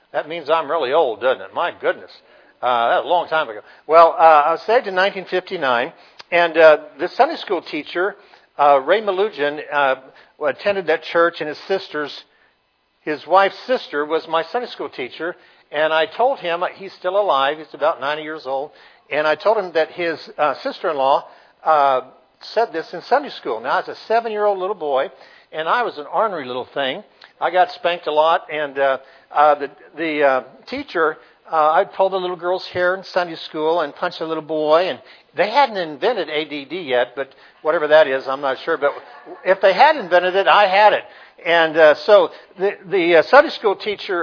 That means I'm really old, doesn't it? My goodness. That was a long time ago. Well, I was saved in 1959, and the Sunday school teacher, Ray Malugian, attended that church, and his wife's sister was my Sunday school teacher, and I told him, he's still alive, he's about 90 years old, and I told him that his sister-in-law said this in Sunday school. Now, I was a 7-year-old little boy, and I was an ornery little thing. I got spanked a lot, and the teacher, I'd pull the little girl's hair in Sunday school and punch a little boy, and they hadn't invented ADD yet, but whatever that is, I'm not sure. But if they had invented it, I had it. And so the Sunday school teacher,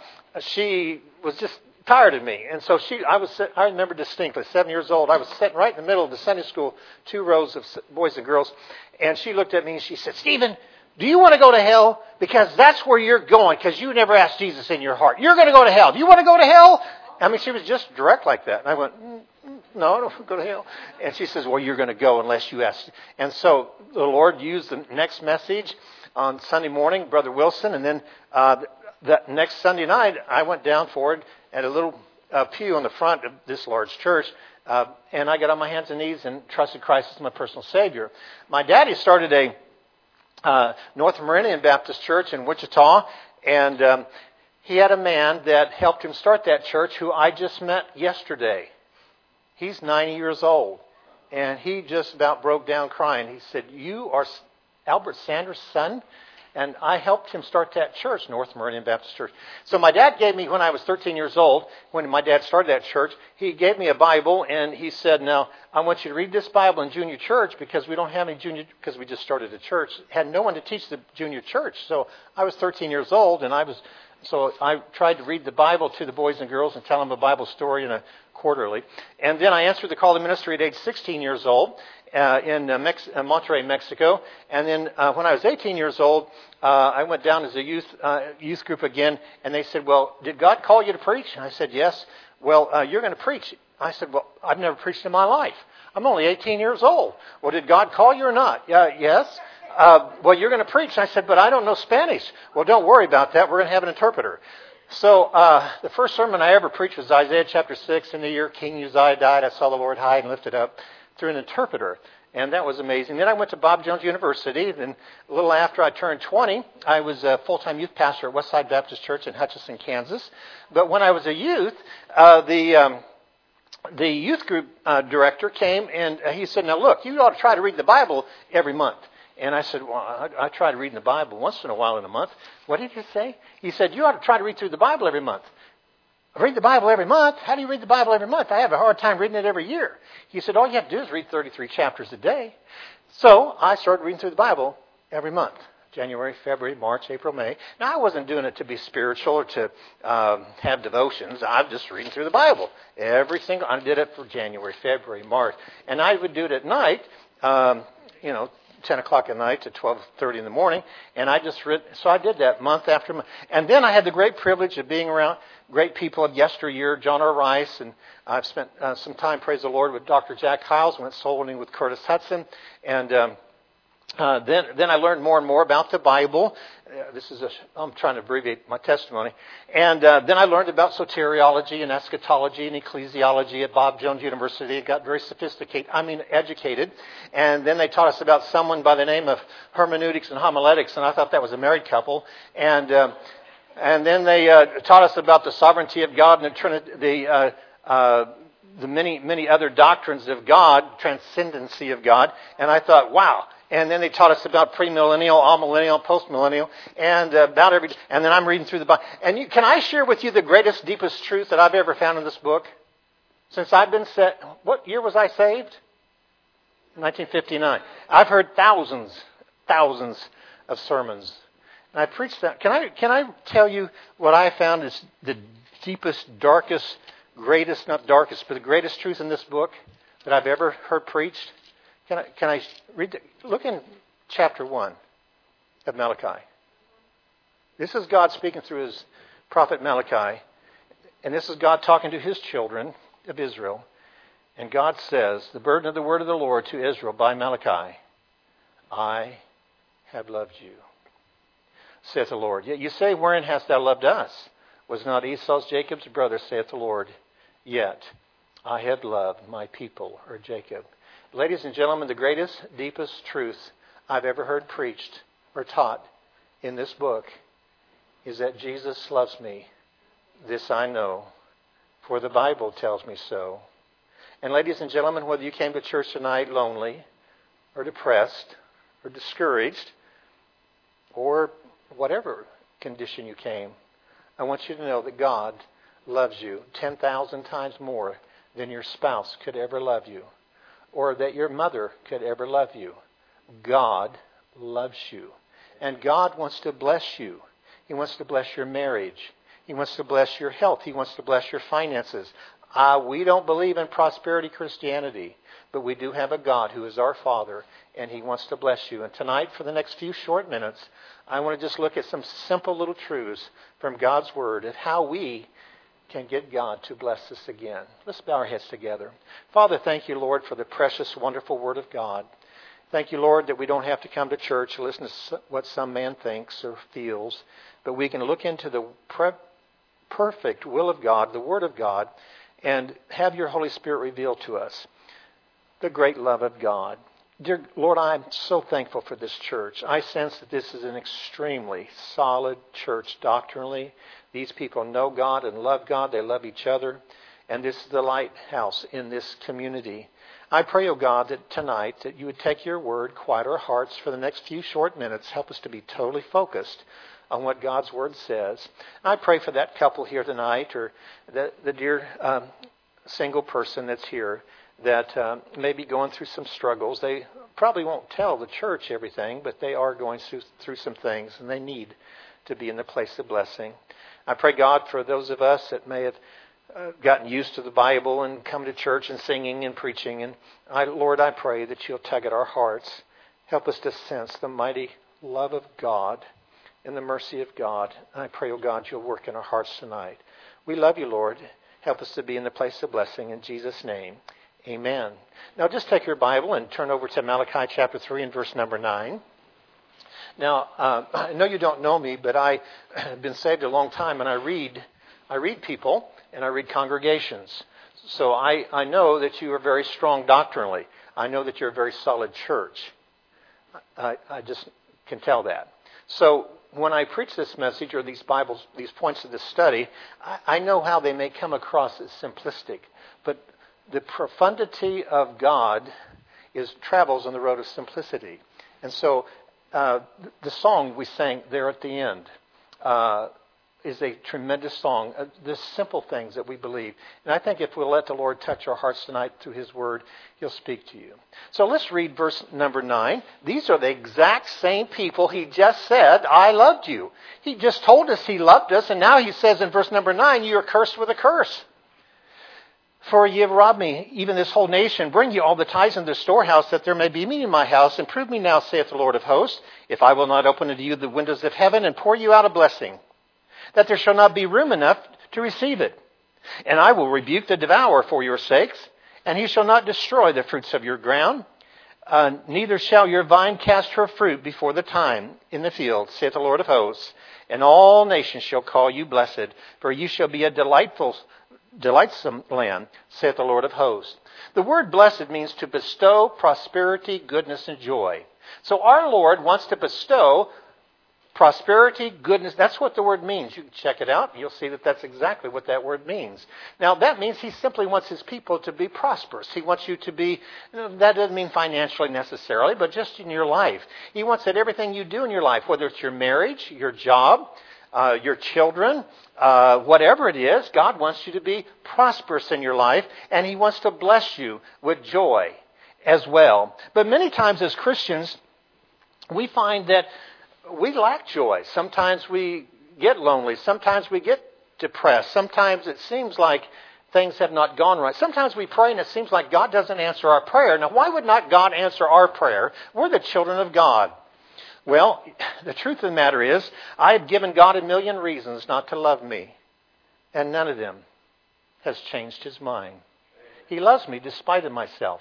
she was just tired of me. And so I remember distinctly, 7 years old, I was sitting right in the middle of the Sunday school, 2 rows of boys and girls, and she looked at me and she said, "Stephen, do you want to go to hell? Because that's where you're going, because you never asked Jesus in your heart. You're going to go to hell. Do you want to go to hell?" I mean, she was just direct like that. And I went, "No, I don't want to go to hell." And she says, "Well, you're going to go unless you ask." And so the Lord used the next message on Sunday morning, Brother Wilson, and then the next Sunday night, I went down forward at a little pew on the front of this large church, and I got on my hands and knees and trusted Christ as my personal Savior. My daddy started a North Meridian Baptist Church in Wichita, and he had a man that helped him start that church who I just met yesterday. He's 90 years old, and he just about broke down crying. He said, "You are Albert Sanders' son?" And I helped him start that church, North Meridian Baptist Church. So my dad gave me, when I was 13 years old, when my dad started that church, he gave me a Bible, and he said, "Now, I want you to read this Bible in junior church, because we don't have any junior, because we just started a church. Had no one to teach the junior church." So I was 13 years old, and so I tried to read the Bible to the boys and girls and tell them a Bible story in a quarterly. And then I answered the call to ministry at age 16 years old in Monterrey, Mexico. And then when I was 18 years old, I went down as a youth group again, and they said, "Well, did God call you to preach?" And I said, "Yes." "Well, you're going to preach." I said, "Well, I've never preached in my life. I'm only 18 years old." "Well, did God call you or not?" "Yes." "Well, you're going to preach." I said, "But I don't know Spanish." "Well, don't worry about that. We're going to have an interpreter." So the first sermon I ever preached was Isaiah chapter 6. "In the year King Uzziah died, I saw the Lord high and lifted up," through an interpreter. And that was amazing. Then I went to Bob Jones University. Then a little after I turned 20, I was a full-time youth pastor at Westside Baptist Church in Hutchinson, Kansas. But when I was a youth, the youth group director came, and he said, "Now look, you ought to try to read the Bible every month." And I said, "Well, I try to read the Bible once in a while in a month." "What did you say?" He said, "You ought to try to read through the Bible every month." "Read the Bible every month? How do you read the Bible every month? I have a hard time reading it every year." He said, "All you have to do is read 33 chapters a day." So I started reading through the Bible every month. January, February, March, April, May. Now, I wasn't doing it to be spiritual or to have devotions. I'm just reading through the Bible. I did it for January, February, March. And I would do it at night, 10 o'clock at night to 12:30 in the morning. And I just read. So I did that month after month. And then I had the great privilege of being around great people of yesteryear, John R. Rice. And I've spent some time, praise the Lord, with Dr. Jack Hyles. Went soul winning with Curtis Hudson. And then I learned more and more about the Bible. I'm trying to abbreviate my testimony. And then I learned about soteriology and eschatology and ecclesiology at Bob Jones University. It got very educated. And then they taught us about someone by the name of hermeneutics and homiletics, and I thought that was a married couple. And then they taught us about the sovereignty of God and the Trinity, the many other doctrines of God, transcendency of God. And I thought, wow. And then they taught us about premillennial, amillennial, postmillennial, and and then I'm reading through the Bible. And can I share with you the greatest, deepest truth that I've ever found in this book? Since I've been what year was I saved? 1959. I've heard thousands of sermons. And I preached that. Can I tell you what I found is the deepest, darkest, greatest, not darkest, but the greatest truth in this book that I've ever heard preached? Can I read? Look in chapter 1 of Malachi. This is God speaking through his prophet Malachi. And this is God talking to his children of Israel. And God says, the burden of the word of the Lord to Israel by Malachi, "I have loved you, saith the Lord. Yet you say, wherein hast thou loved us? Was not Esau's Jacob's brother, saith the Lord. Yet I have loved my people, or Jacob. Ladies and gentlemen, the greatest, deepest truth I've ever heard preached or taught in this book is that Jesus loves me. This I know, for the Bible tells me so. And ladies and gentlemen, whether you came to church tonight lonely or depressed or discouraged or whatever condition you came, I want you to know that God loves you 10,000 times more than your spouse could ever love you, or that your mother could ever love you. God loves you. And God wants to bless you. He wants to bless your marriage. He wants to bless your health. He wants to bless your finances. We don't believe in prosperity Christianity, but we do have a God who is our Father, and He wants to bless you. And tonight, for the next few short minutes, I want to just look at some simple little truths from God's Word of how we can get God to bless us again. Let's bow our heads together. Father, thank you, Lord, for the precious, wonderful Word of God. Thank you, Lord, that we don't have to come to church and listen to what some man thinks or feels, but we can look into the perfect will of God, the Word of God, and have your Holy Spirit reveal to us the great love of God. Dear Lord, I'm so thankful for this church. I sense that this is an extremely solid church doctrinally. These people know God and love God. They love each other. And this is the lighthouse in this community. I pray, oh God, that tonight that you would take your word, quiet our hearts for the next few short minutes. Help us to be totally focused on what God's word says. I pray for that couple here tonight, or the dear single person that's here that may be going through some struggles. They probably won't tell the church everything, but they are going through some things, and they need to be in the place of blessing. I pray, God, for those of us that may have gotten used to the Bible and come to church and singing and preaching. And Lord, I pray that you'll tug at our hearts. Help us to sense the mighty love of God and the mercy of God. And I pray, oh God, you'll work in our hearts tonight. We love you, Lord. Help us to be in the place of blessing. In Jesus' name, amen. Now just take your Bible and turn over to Malachi chapter 3 and verse number 9. Now, I know you don't know me, but I have been saved a long time, and I read people, and I read congregations. So I know that you are very strong doctrinally. I know that you're a very solid church. I just can tell that. So when I preach this message or these points of this study, I know how they may come across as simplistic. But the profundity of God travels on the road of simplicity. And so the song we sang there at the end is a tremendous song. The simple things that we believe. And I think if we'll let the Lord touch our hearts tonight through His Word, He'll speak to you. So let's read verse number 9. These are the exact same people He just said, I loved you. He just told us He loved us, and now He says in verse number 9, you are cursed with a curse. For ye have robbed me, even this whole nation. Bring ye all the tithes into the storehouse, that there may be meat in my house. And prove me now, saith the Lord of hosts, if I will not open unto you the windows of heaven, and pour you out a blessing, that there shall not be room enough to receive it. And I will rebuke the devourer for your sakes, and he shall not destroy the fruits of your ground. Neither shall your vine cast her fruit before the time in the field, saith the Lord of hosts. And all nations shall call you blessed, for you shall be a delightsome land, saith the Lord of hosts. The word blessed means to bestow prosperity, goodness, and joy. So our Lord wants to bestow prosperity, goodness. That's what the word means. You can check it out. You'll see that that's exactly what that word means. Now, that means He simply wants His people to be prosperous. He wants you to be, that doesn't mean financially necessarily, but just in your life. He wants that everything you do in your life, whether it's your marriage, your job, your children, whatever it is, God wants you to be prosperous in your life, and He wants to bless you with joy as well. But many times as Christians, we find that we lack joy. Sometimes we get lonely. Sometimes we get depressed. Sometimes it seems like things have not gone right. Sometimes we pray and it seems like God doesn't answer our prayer. Now, why would not God answer our prayer? We're the children of God. Well, the truth of the matter is, I have given God 1,000,000 reasons not to love me, and none of them has changed His mind. He loves me despite of myself.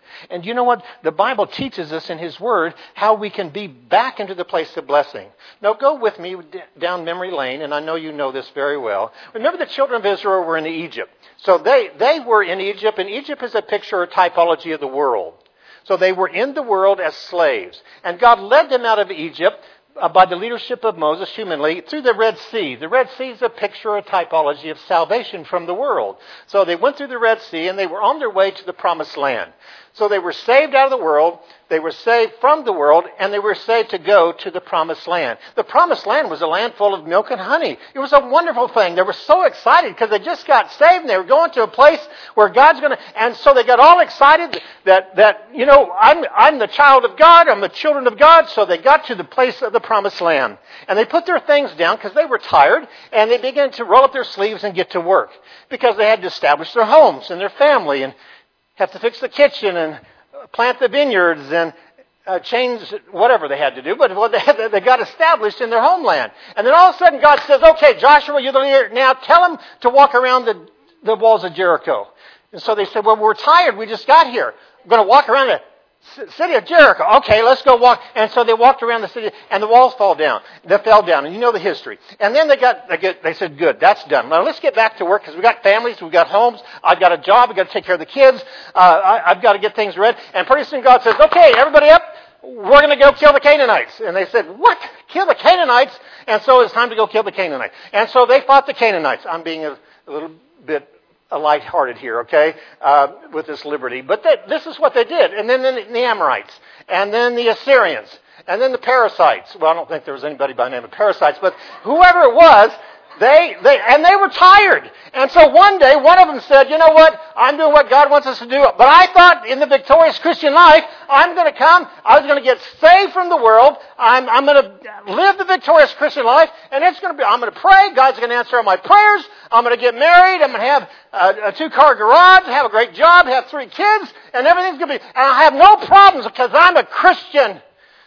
And you know what? The Bible teaches us in His Word how we can be back into the place of blessing. Now go with me down memory lane, and I know you know this very well. Remember the children of Israel were in Egypt. So they were in Egypt, and Egypt is a picture or typology of the world. So they were in the world as slaves. And God led them out of Egypt by the leadership of Moses humanly through the Red Sea. The Red Sea is a picture or a typology of salvation from the world. So they went through the Red Sea and they were on their way to the Promised Land. So they were saved out of the world, they were saved from the world, and they were saved to go to the Promised Land. The Promised Land was a land full of milk and honey. It was a wonderful thing. They were so excited because they just got saved and they were going to a place where God's going to... And so they got all excited that you know, I'm the child of God, I'm the children of God. So they got to the place of the Promised Land. And they put their things down because they were tired, and they began to roll up their sleeves and get to work because they had to establish their homes and their family and have to fix the kitchen and plant the vineyards and change whatever they had to do. But they got established in their homeland. And then all of a sudden God says, okay, Joshua, you're the leader. Now tell them to walk around the walls of Jericho. And so they said, well, we're tired. We just got here. We're going to walk around the city of Jericho. Okay, let's go walk. And so they walked around the city, and the walls fell down. They fell down, and you know the history. And then they said, good, that's done. Now let's get back to work because we got families, we got homes. I've got a job. I've got to take care of the kids. I've got to get things ready. And pretty soon God says, okay, everybody up. We're going to go kill the Canaanites. And they said, what? Kill the Canaanites? And so it's time to go kill the Canaanites. And so they fought the Canaanites. I'm being a little bit lighthearted here, okay, with this liberty. But this is what they did. And then the Amorites, and then the Assyrians, and then the Perizzites. Well, I don't think there was anybody by the name of Perizzites, but whoever it was, they were tired. And so one day, one of them said, you know what, I'm doing what God wants us to do. But I thought in the victorious Christian life, I'm going to come, I was going to get saved from the world, I'm going to live the victorious Christian life, and I'm going to pray, God's going to answer all my prayers, I'm going to get married, I'm going to have a 2-car garage, have a great job, have 3 kids, and everything's going to be, and I have no problems because I'm a Christian.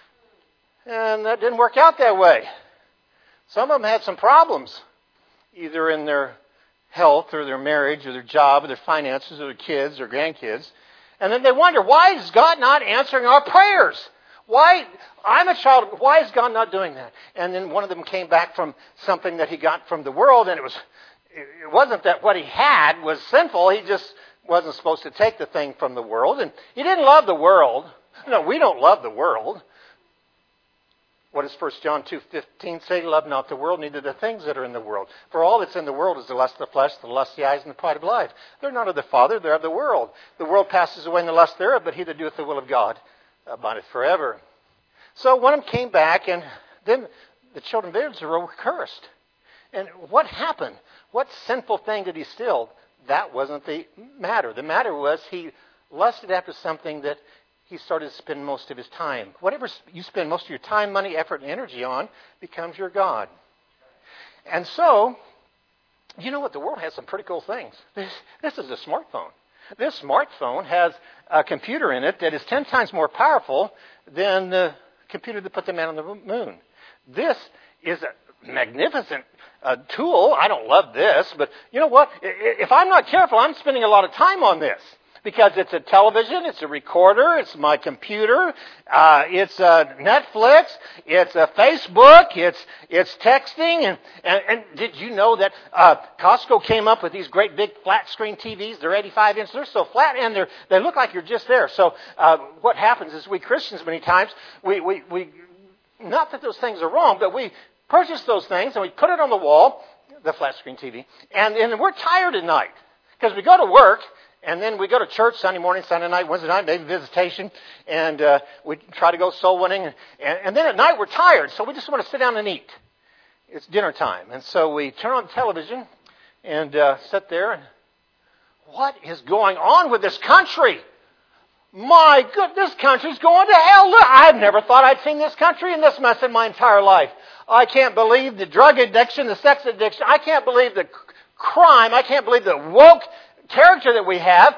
And that didn't work out that way. Some of them had some problems, either in their health or their marriage or their job or their finances or their kids or grandkids. And then they wonder, why is God not answering our prayers? I'm a child, why is God not doing that? And then one of them came back from something that he got from the world, and it wasn't that what he had was sinful. He just wasn't supposed to take the thing from the world. And he didn't love the world. No, we don't love the world. What does 1 John 2:15 say? Love not the world, neither the things that are in the world. For all that's in the world is the lust of the flesh, the lust of the eyes, and the pride of life. They're not of the Father, they're of the world. The world passes away in the lust thereof, but he that doeth the will of God abideth forever. So one of them came back, and then the children of Israel were cursed. And what happened? What sinful thing did he steal? That wasn't the matter. The matter was he lusted after something that he started to spend most of his time. Whatever you spend most of your time, money, effort, and energy on becomes your God. And so, you know what? The world has some pretty cool things. This is a smartphone. This smartphone has a computer in it that is 10 times more powerful than the computer that put the man on the moon. This is a magnificent tool. I don't love this, but you know what? If I'm not careful, I'm spending a lot of time on this. Because it's a television, it's a recorder, it's my computer, it's Netflix, it's a Facebook, it's texting, and did you know that Costco came up with these great big flat screen TVs? They're 85 inch, they're so flat, and they look like you're just there. So what happens is we Christians many times we not that those things are wrong, but we purchase those things and we put it on the wall, the flat screen TV, and we're tired at night because we go to work. And then we go to church Sunday morning, Sunday night, Wednesday night, maybe visitation, and we try to go soul winning. And then at night we're tired, so we just want to sit down and eat. It's dinner time. And so we turn on the television and sit there. And what is going on with this country? My goodness, this country's going to hell. Look, I've never thought I'd seen this country in this mess in my entire life. I can't believe the drug addiction, the sex addiction. I can't believe the crime. I can't believe the woke character that we have.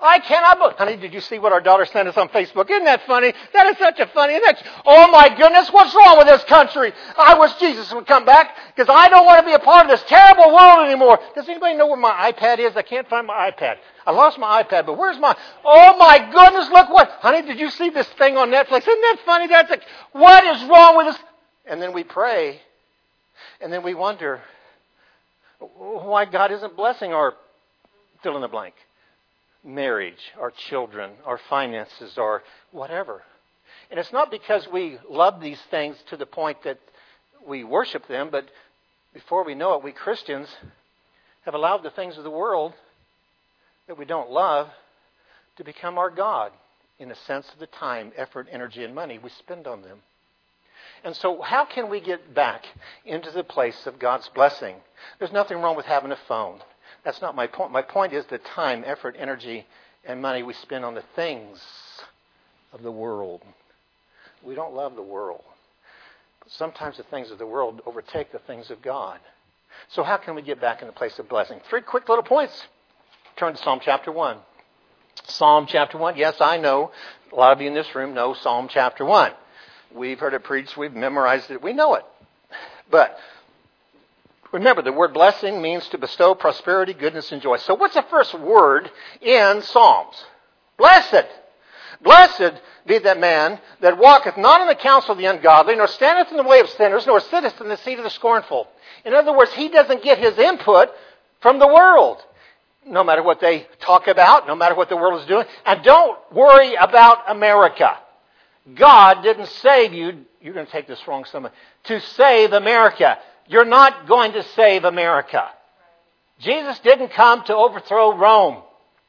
I cannot believe. Honey, did you see what our daughter sent us on Facebook? Isn't that funny? That is such a funny. Oh my goodness, what's wrong with this country? I wish Jesus would come back because I don't want to be a part of this terrible world anymore. Does anybody know where my iPad is? I can't find my iPad. I lost my iPad, but where's my... Oh my goodness, look what... Honey, did you see this thing on Netflix? Isn't that funny? What is wrong with this? And then we pray, and then we wonder why God isn't blessing our fill in the blank. Marriage, our children, our finances, or whatever. And it's not because we love these things to the point that we worship them, but before we know it, we Christians have allowed the things of the world that we don't love to become our God in the sense of the time, effort, energy, and money we spend on them. And so how can we get back into the place of God's blessing? There's nothing wrong with having a phone. That's not my point. My point is the time, effort, energy, and money we spend on the things of the world. We don't love the world. But sometimes the things of the world overtake the things of God. So how can we get back in the place of blessing? 3 quick little points. Turn to Psalm chapter 1. Psalm chapter 1. Yes, I know. A lot of you in this room know Psalm chapter 1. We've heard it preached. We've memorized it. We know it. But remember, the word blessing means to bestow prosperity, goodness, and joy. So what's the first word in Psalms? Blessed. Blessed be that man that walketh not in the counsel of the ungodly, nor standeth in the way of sinners, nor sitteth in the seat of the scornful. In other words, he doesn't get his input from the world. No matter what they talk about, no matter what the world is doing. And don't worry about America. God didn't save you. You're going to take this wrong somewhere. To save America. You're not going to save America. Jesus didn't come to overthrow Rome.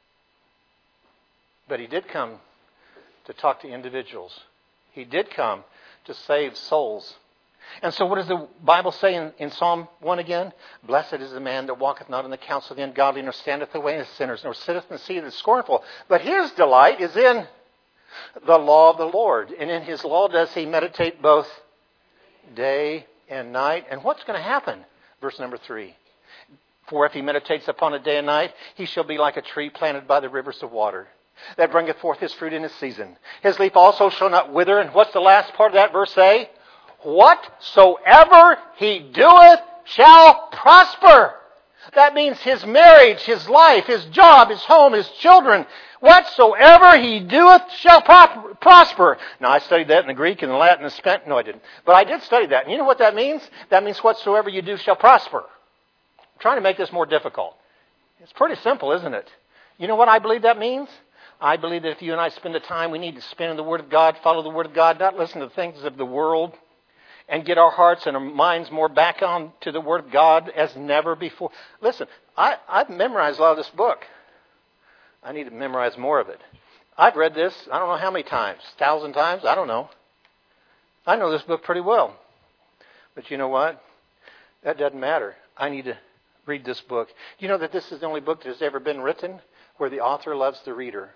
But He did come to talk to individuals. He did come to save souls. And so what does the Bible say in Psalm 1 again? Blessed is the man that walketh not in the counsel of the ungodly, nor standeth in the way of sinners, nor sitteth in the seat of the scornful. But his delight is in the law of the Lord. And in His law does he meditate both day and night. And what's going to happen? Verse number 3. For if he meditates upon it day and night, he shall be like a tree planted by the rivers of water, that bringeth forth his fruit in his season. His leaf also shall not wither. And what's the last part of that verse say? Whatsoever he doeth shall prosper. That means his marriage, his life, his job, his home, his children. Whatsoever he doeth shall prosper. Now, I studied that in the Greek and the Latin and the Spanish. No, I didn't. But I did study that. And you know what that means? That means whatsoever you do shall prosper. I'm trying to make this more difficult. It's pretty simple, isn't it? You know what I believe that means? I believe that if you and I spend the time we need to spend in the Word of God, follow the Word of God, not listen to the things of the world, and get our hearts and our minds more back on to the Word of God as never before. Listen, I've memorized a lot of this book. I need to memorize more of it. I've read this, I don't know how many times, 1,000 times, I don't know. I know this book pretty well. But you know what? That doesn't matter. I need to read this book. Do you know that this is the only book that has ever been written where the author loves the reader?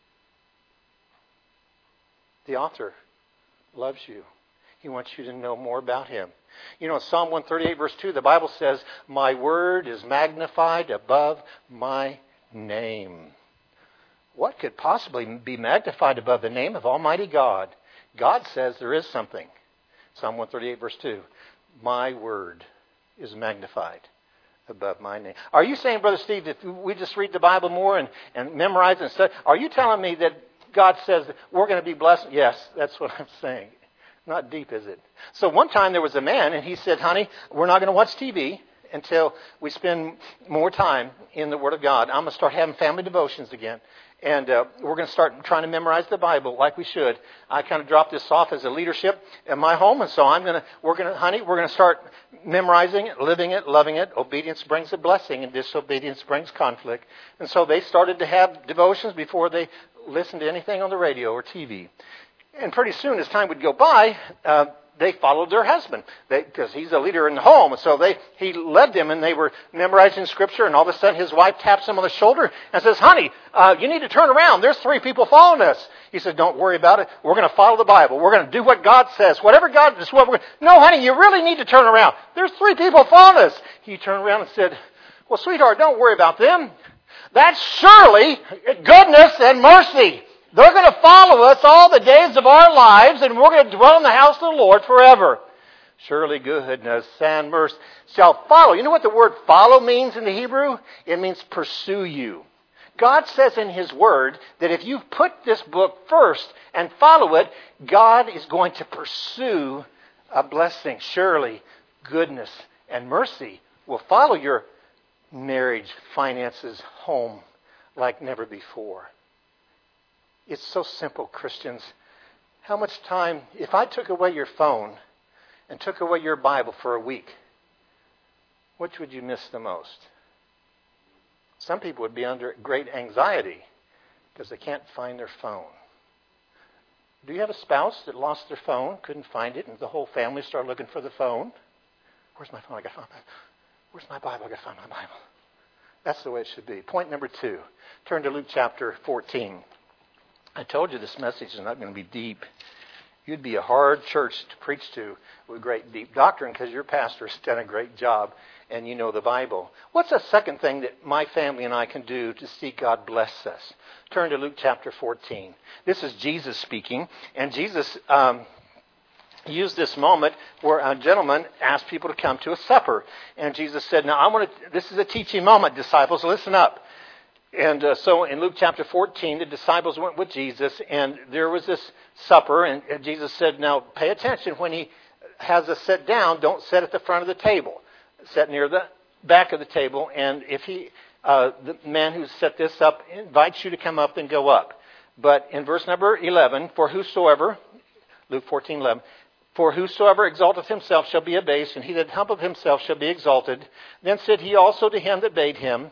The author loves you. He wants you to know more about Him. You know, in Psalm 138, verse 2, the Bible says, my word is magnified above my name. What could possibly be magnified above the name of Almighty God? God says there is something. Psalm 138, verse 2, my word is magnified above my name. Are you saying, Brother Steve, if we just read the Bible more and memorize and study, are you telling me that God says that we're going to be blessed? Yes, that's what I'm saying. Not deep, is it? So one time there was a man, and he said, honey, we're not going to watch TV until we spend more time in the Word of God. I'm going to start having family devotions again. And we're going to start trying to memorize the Bible like we should. I kind of dropped this off as a leadership in my home, and so we're going to start memorizing it, living it, loving it. Obedience brings a blessing, and disobedience brings conflict. And so they started to have devotions before they listened to anything on the radio or TV. And pretty soon, as time would go by, they followed their husband because he's a leader in the home. So he led them, and they were memorizing Scripture. And all of a sudden, his wife taps him on the shoulder and says, honey, you need to turn around. There's 3 people following us. He said, don't worry about it. We're going to follow the Bible. We're going to do what God says. Whatever God is, what we're going to... No, honey, you really need to turn around. There's 3 people following us. He turned around and said, well, sweetheart, don't worry about them. That's surely goodness and mercy. They're going to follow us all the days of our lives, and we're going to dwell in the house of the Lord forever. Surely goodness and mercy shall follow. You know what the word follow means in the Hebrew? It means pursue you. God says in His Word that if you put this book first and follow it, God is going to pursue a blessing. Surely goodness and mercy will follow your marriage, finances, home like never before. It's so simple, Christians. How much time, if I took away your phone and took away your Bible for a week, which would you miss the most? Some people would be under great anxiety because they can't find their phone. Do you have a spouse that lost their phone, couldn't find it, and the whole family started looking for the phone? Where's my phone? I got to find my Bible. Where's my Bible? I got to find my Bible. That's the way it should be. Point number 2. Turn to Luke chapter 14. I told you this message is not going to be deep. You'd be a hard church to preach to with great deep doctrine because your pastor has done a great job and you know the Bible. What's the second thing that my family and I can do to see God bless us? Turn to Luke chapter 14. This is Jesus speaking, and Jesus used this moment where a gentleman asked people to come to a supper. And Jesus said, now this is a teaching moment, disciples, listen up. And so in Luke chapter 14, the disciples went with Jesus, and there was this supper, and Jesus said, now pay attention. When He has us sit down, don't sit at the front of the table. Sit near the back of the table, and if the man who set this up invites you to come up, then go up. But in verse number 11, for whosoever, Luke 14:11, for whosoever exalteth himself shall be abased, and he that humbleth himself shall be exalted. Then said He also to him that bade him,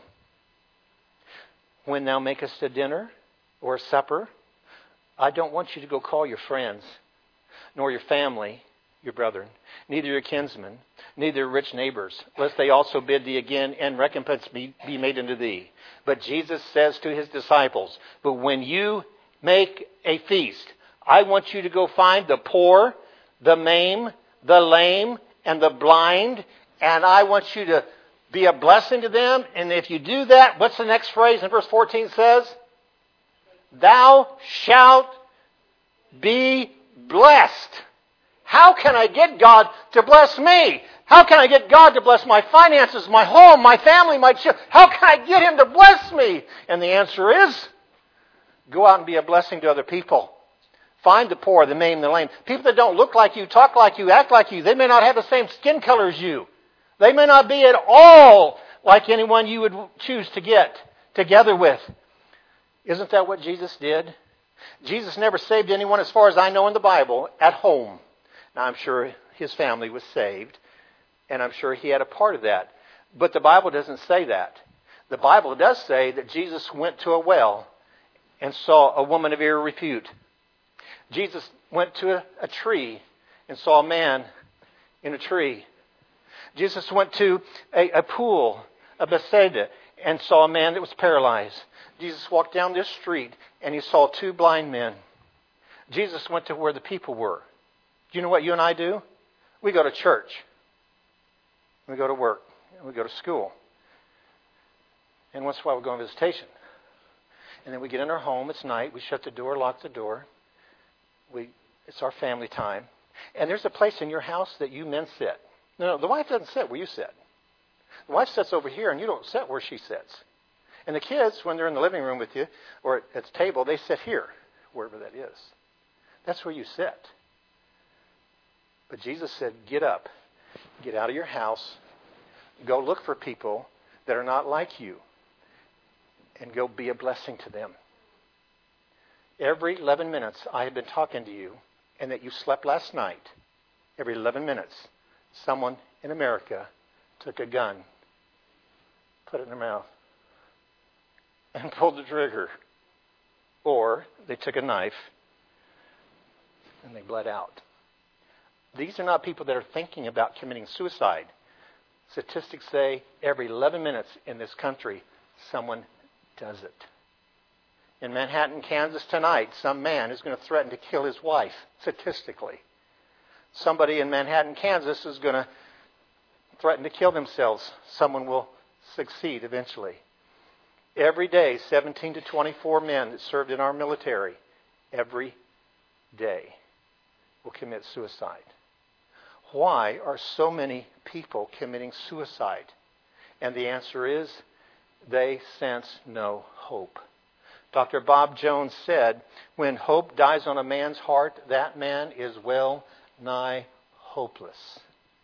when thou makest a dinner or a supper, I don't want you to go call your friends, nor your family, your brethren, neither your kinsmen, neither your rich neighbors, lest they also bid thee again, and recompense be made unto thee. But Jesus says to His disciples, but when you make a feast, I want you to go find the poor, the maimed, the lame, and the blind, and I want you to be a blessing to them. And if you do that, what's the next phrase in verse 14 says? Thou shalt be blessed. How can I get God to bless me? How can I get God to bless my finances, my home, my family, my children? How can I get Him to bless me? And the answer is, go out and be a blessing to other people. Find the poor, the maimed, the lame. People that don't look like you, talk like you, act like you. They may not have the same skin color as you. They may not be at all like anyone you would choose to get together with. Isn't that what Jesus did? Jesus never saved anyone, as far as I know in the Bible, at home. Now, I'm sure His family was saved, and I'm sure He had a part of that. But the Bible doesn't say that. The Bible does say that Jesus went to a well and saw a woman of ill repute. Jesus went to a tree and saw a man in a tree. Jesus went to a pool, a Bethesda, and saw a man that was paralyzed. Jesus walked down this street and He saw 2 blind men. Jesus went to where the people were. Do you know what you and I do? We go to church. We go to work. We go to school. And once in a while we go on visitation. And then we get in our home. It's night. We shut the door, lock the door. It's our family time. And there's a place in your house that you men sit. No, the wife doesn't sit where you sit. The wife sits over here, and you don't sit where she sits. And the kids, when they're in the living room with you or at the table, they sit here, wherever that is. That's where you sit. But Jesus said, get up. Get out of your house. Go look for people that are not like you. And go be a blessing to them. Every 11 minutes I have been talking to you, and that you slept last night, every 11 minutes, someone in America took a gun, put it in their mouth, and pulled the trigger. Or they took a knife and they bled out. These are not people that are thinking about committing suicide. Statistics say every 11 minutes in this country, someone does it. In Manhattan, Kansas tonight, some man is going to threaten to kill his wife, statistically. Somebody in Manhattan, Kansas is going to threaten to kill themselves. Someone will succeed eventually. Every day, 17 to 24 men that served in our military, every day, will commit suicide. Why are so many people committing suicide? And the answer is, they sense no hope. Dr. Bob Jones said, when hope dies on a man's heart, that man is well nigh hopeless.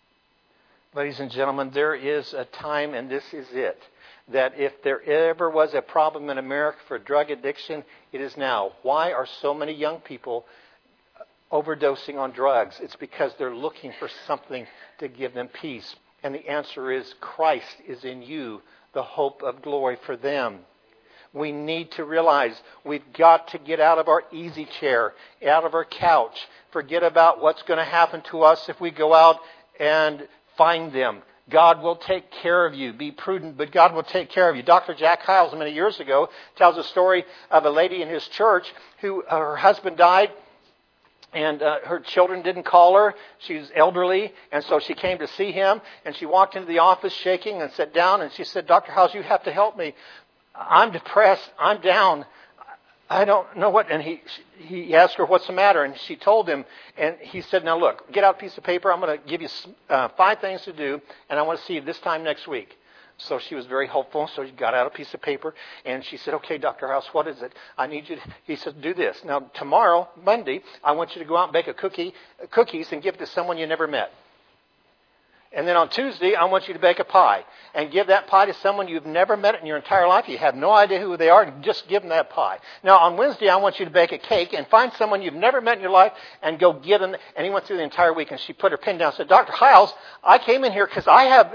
Ladies and gentlemen, there is a time, and this is it, that if there ever was a problem in America for drug addiction, it is now. Why are so many young people overdosing on drugs? It's because they're looking for something to give them peace. And the answer is, Christ is in you, the hope of glory for them. We need to realize we've got to get out of our easy chair, out of our couch. Forget about what's going to happen to us if we go out and find them. God will take care of you. Be prudent, but God will take care of you. Dr. Jack Hyles, many years ago, tells a story of a lady in his church who her husband died. And her children didn't call her. She was elderly, and so she came to see him. And she walked into the office shaking and sat down. And she said, Dr. Hyles, you have to help me. I'm depressed. I'm down. I don't know what. And he asked her, what's the matter? And she told him. And he said, now look, get out a piece of paper. I'm going to give you 5 things to do, and I want to see you this time next week. So she was very hopeful. So she got out a piece of paper, and she said, okay, Dr. Hyles, what is it? I need you to, he said, do this. Now, tomorrow, Monday, I want you to go out and bake cookies and give it to someone you never met. And then on Tuesday, I want you to bake a pie and give that pie to someone you've never met in your entire life. You have no idea who they are, and just give them that pie. Now, on Wednesday, I want you to bake a cake and find someone you've never met in your life and go give them. And he went through the entire week, and she put her pen down and said, Dr. Hyles, I came in here because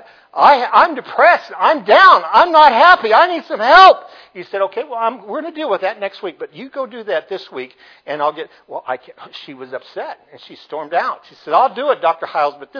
I'm depressed. I'm down. I'm not happy. I need some help. He said, okay, well, we're going to deal with that next week, but you go do that this week, and I'll get, well, I can't. She was upset, and she stormed out. She said, I'll do it, Dr. Hyles, but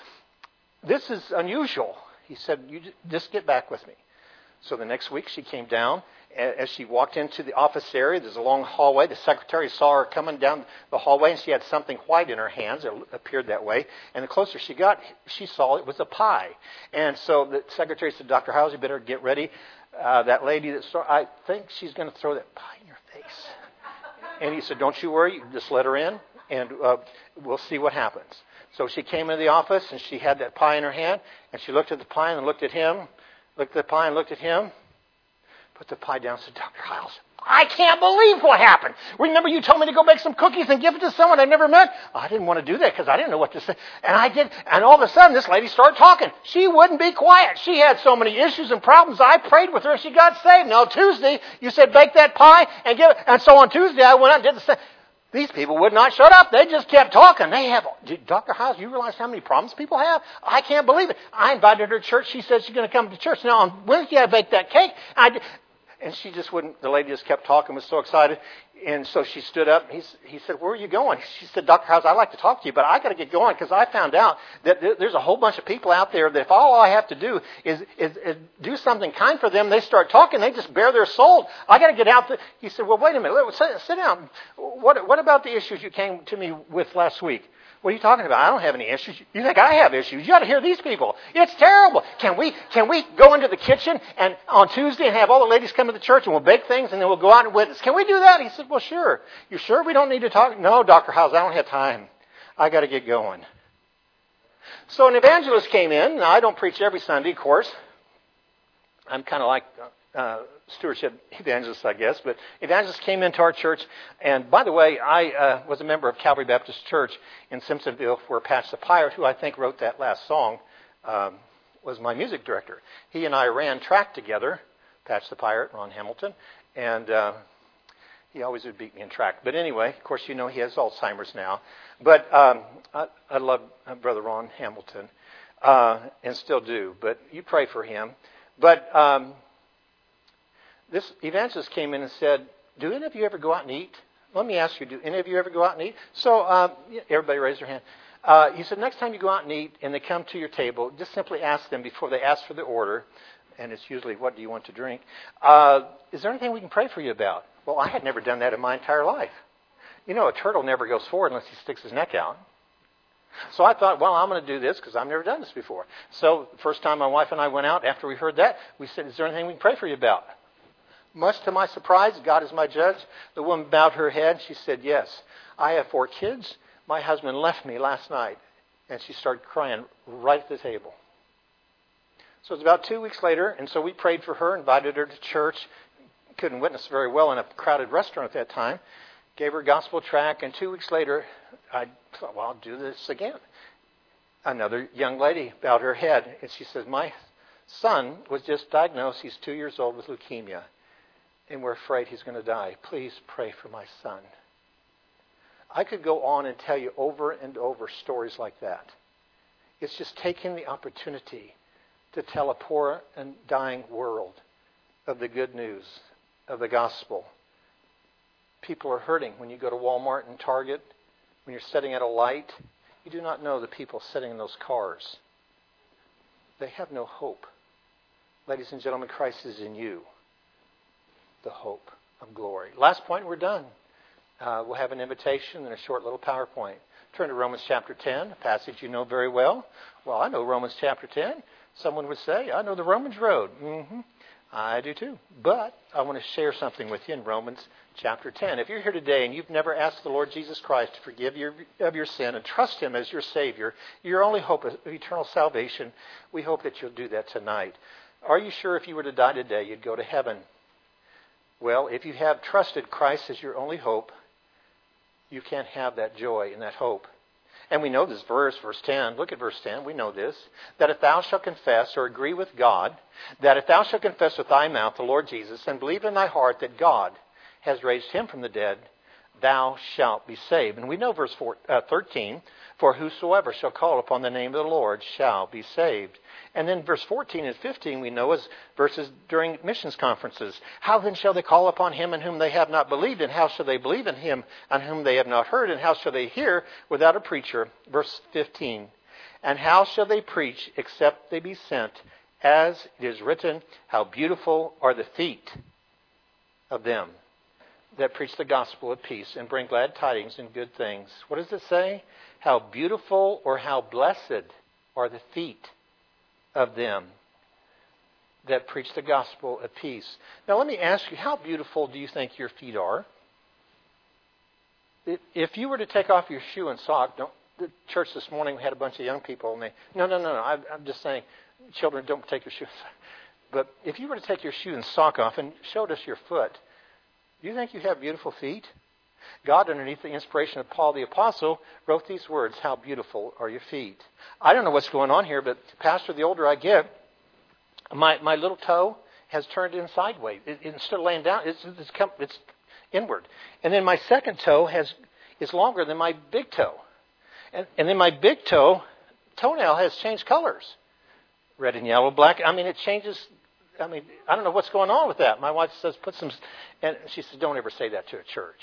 this is unusual. He said, you just get back with me. So the next week she came down. As she walked into the office area, there's a long hallway. The secretary saw her coming down the hallway, and she had something white in her hands. It appeared that way. And the closer she got, she saw it was a pie. And so the secretary said, Dr. Hyles, you better get ready. That lady I think she's going to throw that pie in your face. And he said, don't you worry. Just let her in, and we'll see what happens. So she came into the office, and she had that pie in her hand, and she looked at the pie and looked at him, looked at the pie and looked at him, put the pie down and said, Dr. Hyles, I can't believe what happened. Remember you told me to go make some cookies and give it to someone I never met? I didn't want to do that because I didn't know what to say. And I did. And all of a sudden, this lady started talking. She wouldn't be quiet. She had so many issues and problems. I prayed with her and she got saved. Now, Tuesday, you said bake that pie and give it. And so on Tuesday, I went out and did the same. These people would not shut up. They just kept talking. Dr. Hyles, you realize how many problems people have? I can't believe it. I invited her to church. She said she's going to come to church. Now, on Wednesday, I baked that cake. And she just wouldn't, the lady just kept talking, was so excited. And so she stood up. He said, where are you going? She said, Dr. Hyles, I'd like to talk to you, but I got to get going because I found out that there's a whole bunch of people out there that if all I have to do is do something kind for them, they start talking, they just bare their soul. I got to get out. He said, well, wait a minute. Sit down. What about the issues you came to me with last week? What are you talking about? I don't have any issues. You think I have issues? You ought to hear these people. It's terrible. Can we go into the kitchen and on Tuesday and have all the ladies come to the church and we'll bake things and then we'll go out and witness? Can we do that? He said, well, sure. You sure we don't need to talk? No, Dr. Hyles, I don't have time. I got to get going. So an evangelist came in. Now, I don't preach every Sunday, of course. I'm kind of like stewardship evangelist, I guess. But evangelist came into our church. And by the way, I was a member of Calvary Baptist Church in Simpsonville, where Patch the Pirate, who I think wrote that last song, was my music director. He and I ran track together, Patch the Pirate, Ron Hamilton. And he always would beat me in track. But anyway, of course, you know he has Alzheimer's now. But I love Brother Ron Hamilton and still do. But you pray for him. But this evangelist came in and said, do any of you ever go out and eat? Let me ask you, do any of you ever go out and eat? So everybody raised their hand. He said, next time you go out and eat and they come to your table, just simply ask them before they ask for the order, and it's usually, what do you want to drink? Is there anything we can pray for you about? Well, I had never done that in my entire life. You know, a turtle never goes forward unless he sticks his neck out. So I thought, well, I'm going to do this because I've never done this before. So the first time my wife and I went out, after we heard that, we said, is there anything we can pray for you about? Much to my surprise, God is my judge, the woman bowed her head. She said, yes, I have 4 kids. My husband left me last night. And she started crying right at the table. So it was about 2 weeks later, and so we prayed for her, invited her to church. Couldn't witness very well in a crowded restaurant at that time. Gave her a gospel tract, and 2 weeks later, I thought, well, I'll do this again. Another young lady bowed her head, and she says, my son was just diagnosed. He's 2 years old with leukemia, and we're afraid he's going to die. Please pray for my son. I could go on and tell you over and over stories like that. It's just taking the opportunity to tell a poor and dying world of the good news, of the gospel. People are hurting. When you go to Walmart and Target, when you're sitting at a light, you do not know the people sitting in those cars. They have no hope. Ladies and gentlemen, Christ is in you, the hope of glory. Last point, we're done. We'll have an invitation and a short little PowerPoint. Turn to Romans chapter 10, a passage you know very well. Well, I know Romans chapter 10. Someone would say, I know the Romans road. I do too. But I want to share something with you in Romans chapter 10. If you're here today and you've never asked the Lord Jesus Christ to forgive you of your sin and trust Him as your Savior, your only hope of eternal salvation, we hope that you'll do that tonight. Are you sure if you were to die today, you'd go to heaven? Well, if you have trusted Christ as your only hope, you can't have that joy and that hope. And we know this verse 10. Look at verse 10. We know this. That if thou shalt confess or agree with God, that if thou shalt confess with thy mouth the Lord Jesus and believe in thy heart that God has raised Him from the dead, thou shalt be saved. And we know verse 13. For whosoever shall call upon the name of the Lord shall be saved. And then verse 14 and 15 we know as verses during missions conferences. How then shall they call upon Him in whom they have not believed? And how shall they believe in Him on whom they have not heard? And how shall they hear without a preacher? Verse 15. And how shall they preach except they be sent? As it is written, how beautiful are the feet of them that preach the gospel of peace and bring glad tidings and good things. What does it say? How beautiful or how blessed are the feet of them that preach the gospel of peace. Now let me ask you, how beautiful do you think your feet are? If you were to take off your shoe and sock, the church this morning we had a bunch of young people and they, no, I'm just saying, children, don't take your shoes. But if you were to take your shoe and sock off and showed us your foot, do you think you have beautiful feet? God, underneath the inspiration of Paul the Apostle, wrote these words, how beautiful are your feet. I don't know what's going on here, but Pastor, the older I get, my little toe has turned in sideways. Instead of laying down, it's inward. And then my second toe is longer than my big toe. And then my big toenail has changed colors. Red and yellow, black. It changes. I don't know what's going on with that. My wife says, put some, and she says, don't ever say that to a church.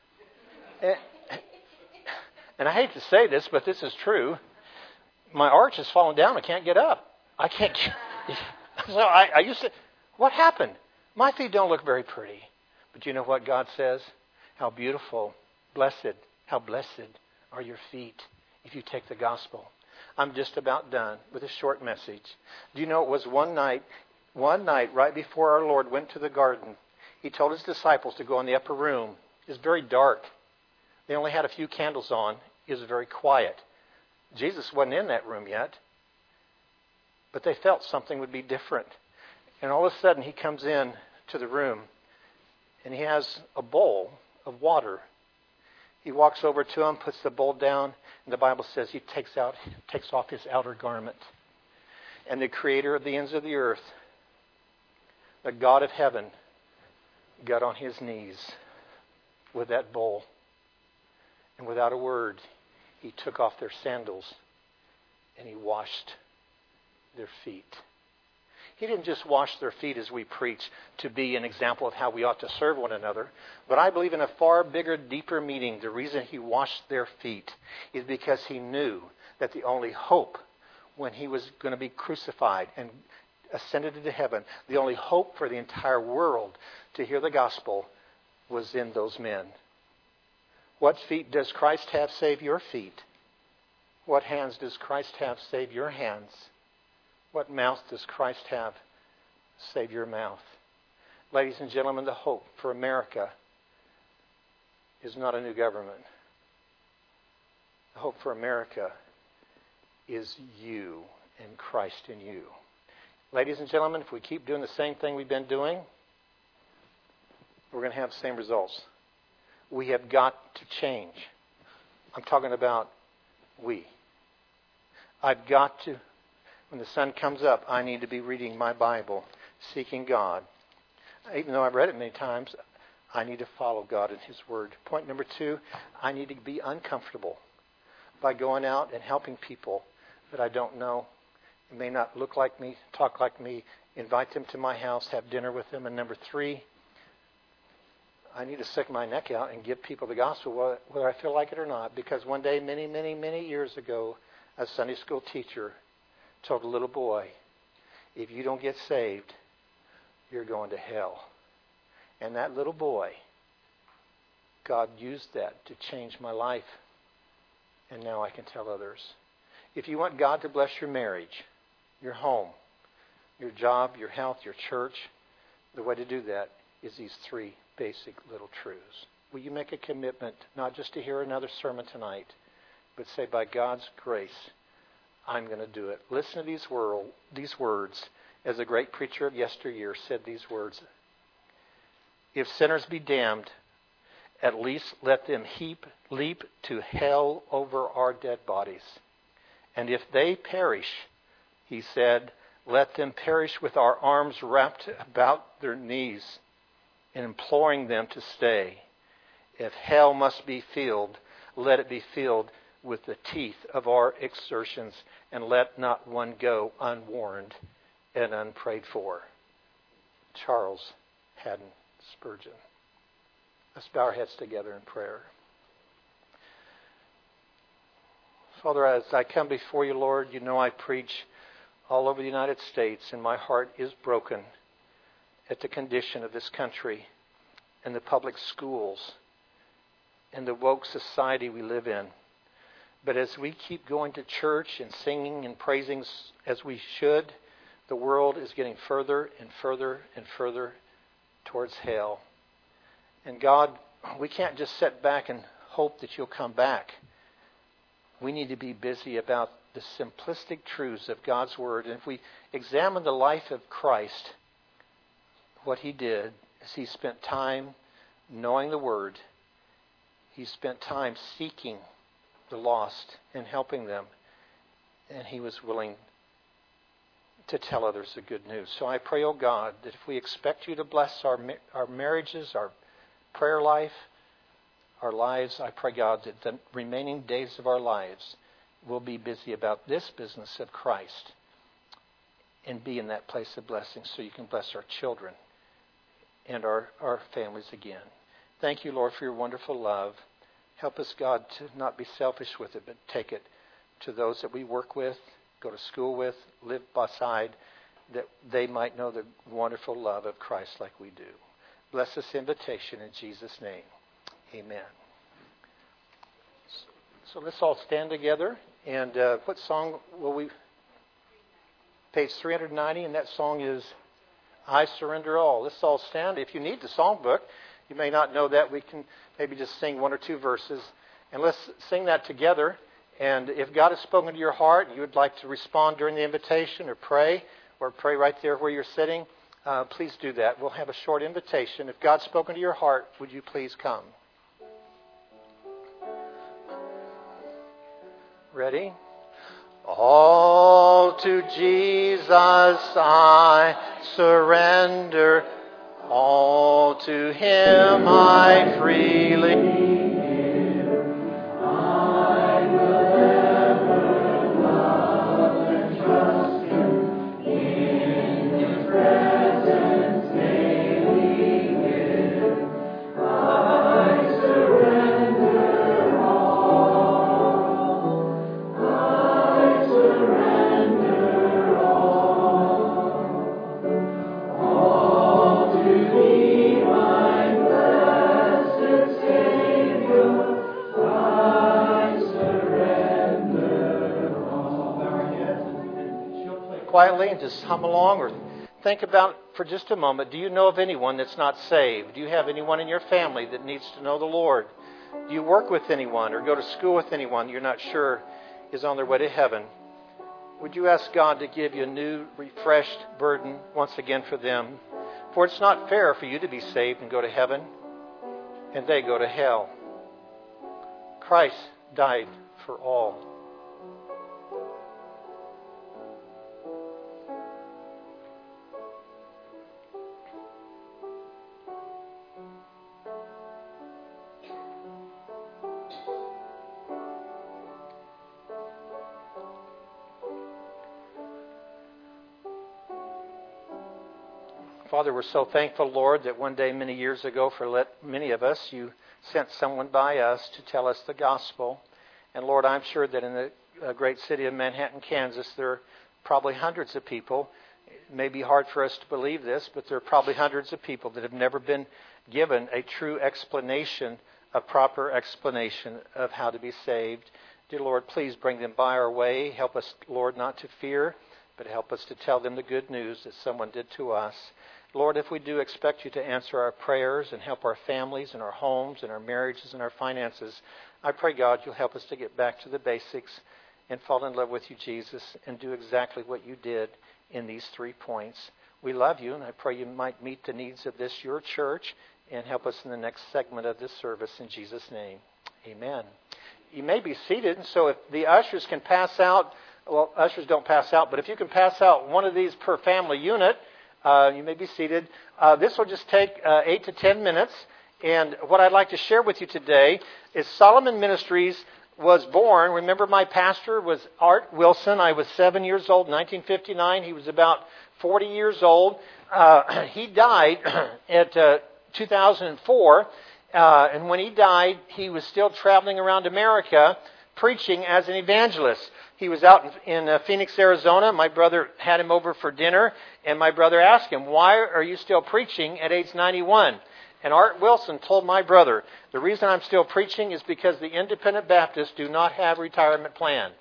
And I hate to say this, but this is true. My arch has fallen down. I can't get up. I can't. So I used to, what happened? My feet don't look very pretty. But you know what God says? How beautiful, blessed, how blessed are your feet if you take the gospel. I'm just about done with a short message. Do you know it was one night right before our Lord went to the garden, He told His disciples to go in the upper room. It was very dark. They only had a few candles on. It was very quiet. Jesus wasn't in that room yet. But they felt something would be different. And all of a sudden He comes in to the room and He has a bowl of water. He walks over to them, puts the bowl down, and the Bible says He takes off His outer garment. And the Creator of the ends of the earth, the God of heaven, got on His knees with that bowl. And without a word, He took off their sandals and He washed their feet. He didn't just wash their feet as we preach to be an example of how we ought to serve one another. But I believe in a far bigger, deeper meaning, the reason He washed their feet is because He knew that the only hope when He was going to be crucified and ascended into heaven, the only hope for the entire world to hear the gospel was in those men. What feet does Christ have save your feet? What hands does Christ have save your hands? What mouth does Christ have save your mouth? Ladies and gentlemen, the hope for America is not a new government. The hope for America is you and Christ in you. Ladies and gentlemen, if we keep doing the same thing we've been doing, we're going to have the same results. We have got to change. I'm talking about we. I've got to, when the sun comes up, I need to be reading my Bible, seeking God. Even though I've read it many times, I need to follow God and His Word. Point number 2, I need to be uncomfortable by going out and helping people that I don't know. It may not look like me, talk like me, invite them to my house, have dinner with them. And number 3, I need to stick my neck out and give people the gospel whether I feel like it or not. Because one day, many, many, many years ago, a Sunday school teacher told a little boy, if you don't get saved, you're going to hell. And that little boy, God used that to change my life. And now I can tell others. If you want God to bless your marriage, your home, your job, your health, your church, the way to do that is these 3 basic little truths. Will you make a commitment not just to hear another sermon tonight, but say, by God's grace, I'm going to do it. Listen to these words. As a great preacher of yesteryear said these words, if sinners be damned, at least let them leap to hell over our dead bodies. And if they perish, he said, let them perish with our arms wrapped about their knees and imploring them to stay. If hell must be filled, let it be filled with the teeth of our exertions, and let not one go unwarned and unprayed for. Charles Haddon Spurgeon. Let's bow our heads together in prayer. Father, as I come before you, Lord, you know I preach all over the United States, and my heart is broken at the condition of this country and the public schools and the woke society we live in. But as we keep going to church and singing and praising as we should, the world is getting further and further and further towards hell. And God, we can't just sit back and hope that you'll come back. We need to be busy about the simplistic truths of God's Word. And if we examine the life of Christ, what He did is He spent time knowing the Word. He spent time seeking the lost and helping them. And He was willing to tell others the good news. So I pray, oh God, that if we expect you to bless our marriages, our prayer life, our lives, I pray, God, that the remaining days of our lives will be busy about this business of Christ and be in that place of blessing so you can bless our children and our families again. Thank you, Lord, for your wonderful love. Help us, God, to not be selfish with it, but take it to those that we work with, go to school with, live beside, that they might know the wonderful love of Christ like we do. Bless this invitation in Jesus' name. Amen. So let's all stand together. And what song will we... Page 390, and that song is I Surrender All. Let's all stand. If you need the songbook, you may not know that. We can maybe just sing 1 or 2 verses. And let's sing that together. And if God has spoken to your heart and you would like to respond during the invitation or pray right there where you're sitting, please do that. We'll have a short invitation. If God's spoken to your heart, would you please come? Ready? All to Jesus I surrender. All to Him I freely give. I will ever love and trust Him. In His presence daily live. I surrender all. I surrender all to Thee, my blessed Savior. I surrender all. Quietly and just hum along or think about for just a moment, do you know of anyone that's not saved? Do you have anyone in your family that needs to know the Lord? Do you work with anyone or go to school with anyone you're not sure is on their way to heaven? Would you ask God to give you a new, refreshed burden once again for them? For it's not fair for you to be saved and go to heaven, and they go to hell. Christ died for all. Father, we're so thankful, Lord, that one day many years ago for many of us, you sent someone by us to tell us the gospel. And Lord, I'm sure that in the great city of Manhattan, Kansas, there are probably hundreds of people. It may be hard for us to believe this, but there are probably hundreds of people that have never been given a true explanation, a proper explanation of how to be saved. Dear Lord, please bring them by our way. Help us, Lord, not to fear, but help us to tell them the good news that someone did to us. Lord, if we do expect you to answer our prayers and help our families and our homes and our marriages and our finances, I pray, God, you'll help us to get back to the basics and fall in love with you, Jesus, and do exactly what you did in these 3 points. We love you, and I pray you might meet the needs of this, your church, and help us in the next segment of this service in Jesus' name. Amen. You may be seated, and so if the ushers can pass out, well, ushers don't pass out, but if you can pass out one of these per family unit, you may be seated. This will just take 8 to 10 minutes. And what I'd like to share with you today is Solomon Ministries was born. Remember, my pastor was Art Wilson. I was 7 years old in 1959. He was about 40 years old. He died at 2004. And when he died, he was still traveling around America preaching as an evangelist. He was out in Phoenix, Arizona. My brother had him over for dinner, and my brother asked him, "Why are you still preaching at age 91? And Art Wilson told my brother, "The reason I'm still preaching is because the Independent Baptists do not have a retirement plan."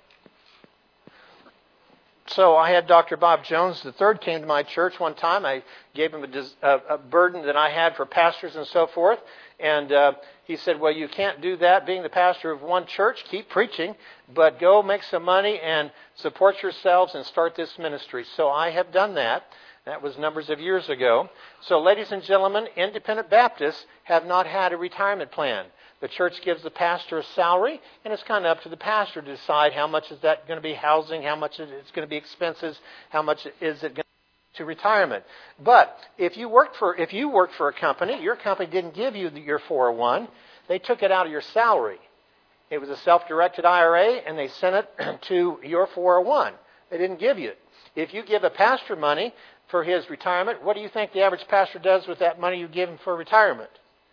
So I had Dr. Bob Jones III came to my church one time. I gave him a burden that I had for pastors and so forth. And he said, "Well, you can't do that being the pastor of one church. Keep preaching, but go make some money and support yourselves and start this ministry." So I have done that. That was numbers of years ago. So, ladies and gentlemen, Independent Baptists have not had a retirement plan. The church gives the pastor a salary, and it's kind of up to the pastor to decide how much is that going to be housing, how much is it going to be expenses, how much is it going to retirement. But if you worked for a company, your company didn't give you your 401. They took it out of your salary. It was a self-directed IRA, and they sent it to your 401. They didn't give you it. If you give a pastor money for his retirement, what do you think the average pastor does with that money you give him for retirement?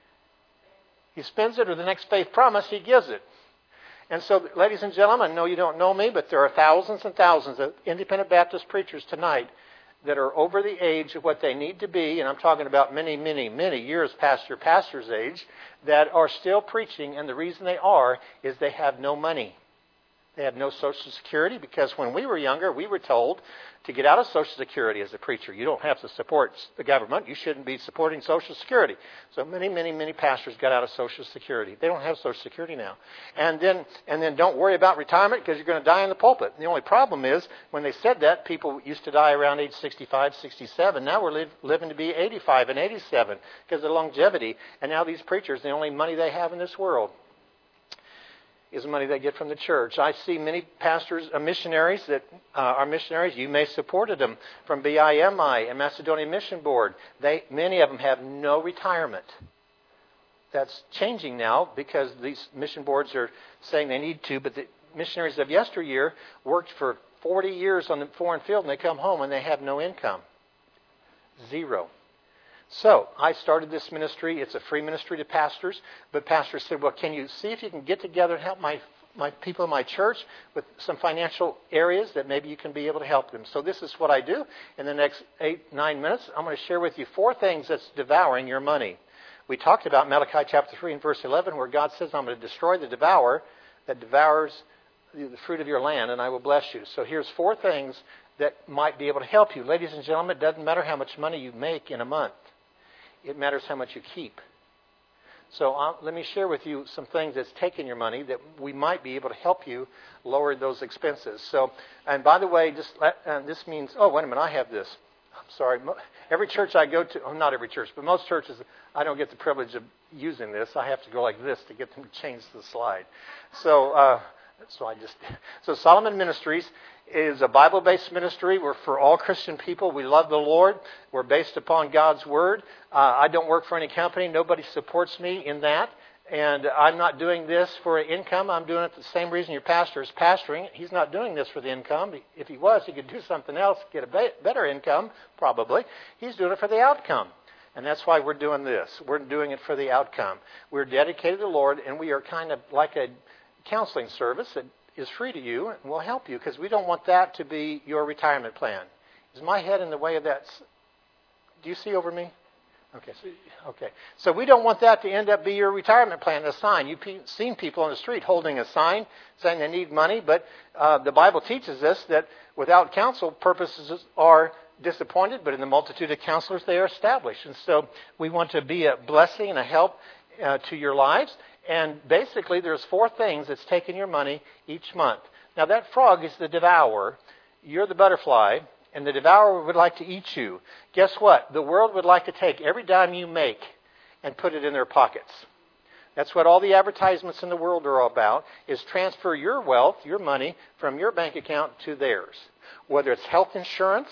He spends it, or the next faith promise, he gives it. And so, ladies and gentlemen, I know you don't know me, but there are thousands and thousands of Independent Baptist preachers tonight that are over the age of what they need to be, and I'm talking about many, many, many years past your pastor's age, that are still preaching, and the reason they are is they have no money. They have no Social Security, because when we were younger, we were told to get out of Social Security as a preacher. You don't have to support the government. You shouldn't be supporting Social Security. So many, many, many pastors got out of Social Security. They don't have Social Security now. And then don't worry about retirement because you're going to die in the pulpit. And the only problem is, when they said that, people used to die around age 65, 67. Now we're living to be 85 and 87 because of longevity. And now these preachers, the only money they have in this world is the money they get from the church. I see many pastors, missionaries that are missionaries. You may have supported them from BIMI and Macedonian Mission Board. Many of them have no retirement. That's changing now because these mission boards are saying they need to, but the missionaries of yesteryear worked for 40 years on the foreign field and they come home and they have no income. Zero. So I started this ministry. It's a free ministry to pastors. But pastors said, "Well, can you see if you can get together and help my people in my church with some financial areas that maybe you can be able to help them?" So this is what I do. In the next 8-9 minutes, I'm going to share with you 4 things that's devouring your money. We talked about Malachi chapter 3 and verse 11, where God says, "I'm going to destroy the devourer that devours the fruit of your land, and I will bless you." So here's 4 things that might be able to help you. Ladies and gentlemen, it doesn't matter how much money you make in a month. It matters how much you keep. So let me share with you some things that's taken your money that we might be able to help you lower those expenses. So, and by the way, this means, oh, wait a minute, I have this. I'm sorry. Every church I go to, not every church, but most churches, I don't get the privilege of using this. I have to go like this to get them to change the slide. So Solomon Ministries is a Bible-based ministry. We're for all Christian people. We love the Lord. We're based upon God's Word. I don't work for any company. Nobody supports me in that. And I'm not doing this for income. I'm doing it for the same reason your pastor is pastoring. He's not doing this for the income. If he was, he could do something else, get a better income, probably. He's doing it for the outcome. And that's why we're doing this. We're doing it for the outcome. We're dedicated to the Lord, and we are kind of like a counseling service that is free to you and will help you, because we don't want that to be your retirement plan. Is my head in the way of that? Do you see over me? Okay. So we don't want that to end up be your retirement plan, a sign. You've seen people on the street holding a sign saying they need money, but the Bible teaches us that without counsel, purposes are disappointed, but in the multitude of counselors, they are established. And so we want to be a blessing and a help to your lives. And basically, there's 4 things that's taking your money each month. Now, that frog is the devourer. You're the butterfly. And the devourer would like to eat you. Guess what? The world would like to take every dime you make and put it in their pockets. That's what all the advertisements in the world are all about, is transfer your wealth, your money, from your bank account to theirs. Whether it's health insurance,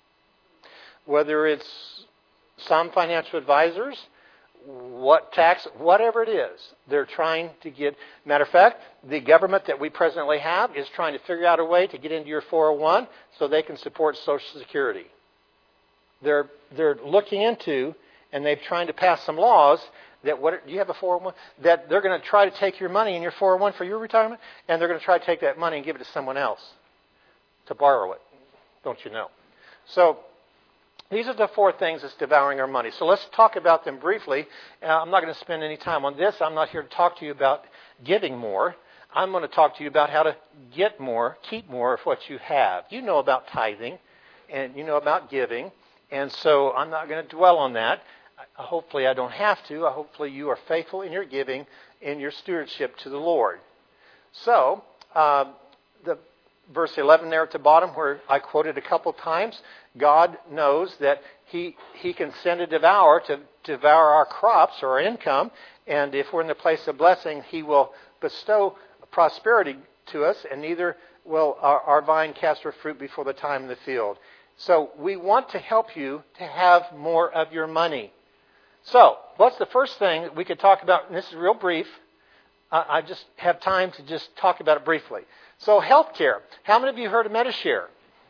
whether it's some financial advisors, whatever it is, they're trying to get. Matter of fact, the government that we presently have is trying to figure out a way to get into your 401 so they can support Social Security. They're looking into, and they're trying to pass some laws that do you have a 401? That they're going to try to take your money in your 401 for your retirement, and they're going to try to take that money and give it to someone else to borrow it. Don't you know? So these are the 4 things that's devouring our money. So let's talk about them briefly. I'm not going to spend any time on this. I'm not here to talk to you about giving more. I'm going to talk to you about how to get more, keep more of what you have. You know about tithing, and you know about giving. And so I'm not going to dwell on that. Hopefully I don't have to. Hopefully you are faithful in your giving, in your stewardship to the Lord. So the verse 11 there at the bottom, where I quoted a couple times, God knows that He can send a devourer to devour our crops or our income, and if we're in the place of blessing, He will bestow prosperity to us, and neither will our vine cast her fruit before the time in the field. So we want to help you to have more of your money. So what's the first thing that we could talk about? And this is real brief. I just have time to just talk about it briefly. So healthcare. How many of you heard of Medi-Share?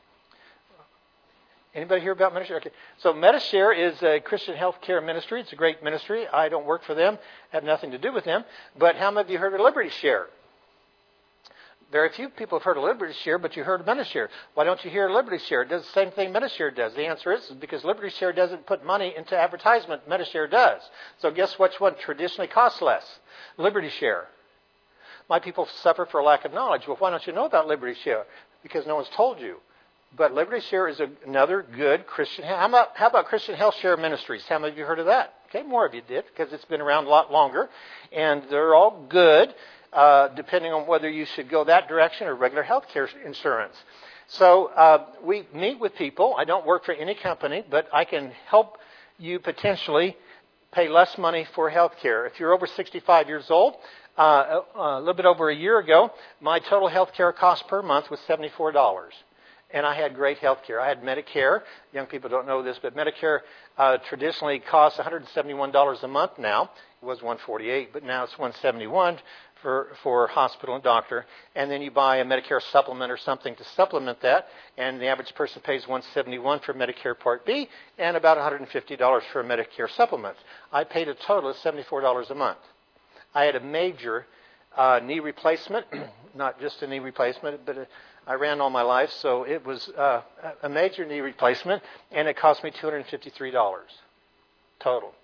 Anybody hear about Medi-Share? Okay. So Medi-Share is a Christian healthcare ministry. It's a great ministry. I don't work for them. Have nothing to do with them. But how many of you heard of Liberty Share? Very few people have heard of Liberty Share, but you heard of Medi-Share. Why don't you hear Liberty Share? It does the same thing Medi-Share does. The answer is because Liberty Share doesn't put money into advertisement. Medi-Share does. So guess which one traditionally costs less? Liberty Share. My people suffer for a lack of knowledge. Well, why don't you know about Liberty Share? Because no one's told you. But Liberty Share is another good Christian. How about Christian Health Share Ministries? How many of you heard of that? Okay, more of you did, because it's been around a lot longer. And they're all good, depending on whether you should go that direction or regular health care insurance. So we meet with people. I don't work for any company, but I can help you potentially pay less money for health care. If you're over 65 years old, a little bit over a year ago, my total health care cost per month was $74. And I had great health care. I had Medicare. Young people don't know this, but Medicare traditionally costs $171 a month now. It was $148, but now it's $171 for hospital and doctor. And then you buy a Medicare supplement or something to supplement that, and the average person pays $171 for Medicare Part B and about $150 for a Medicare supplement. I paid a total of $74 a month. I had a major knee replacement, not just a knee replacement, but I ran all my life, so it was a major knee replacement, and it cost me $253 total.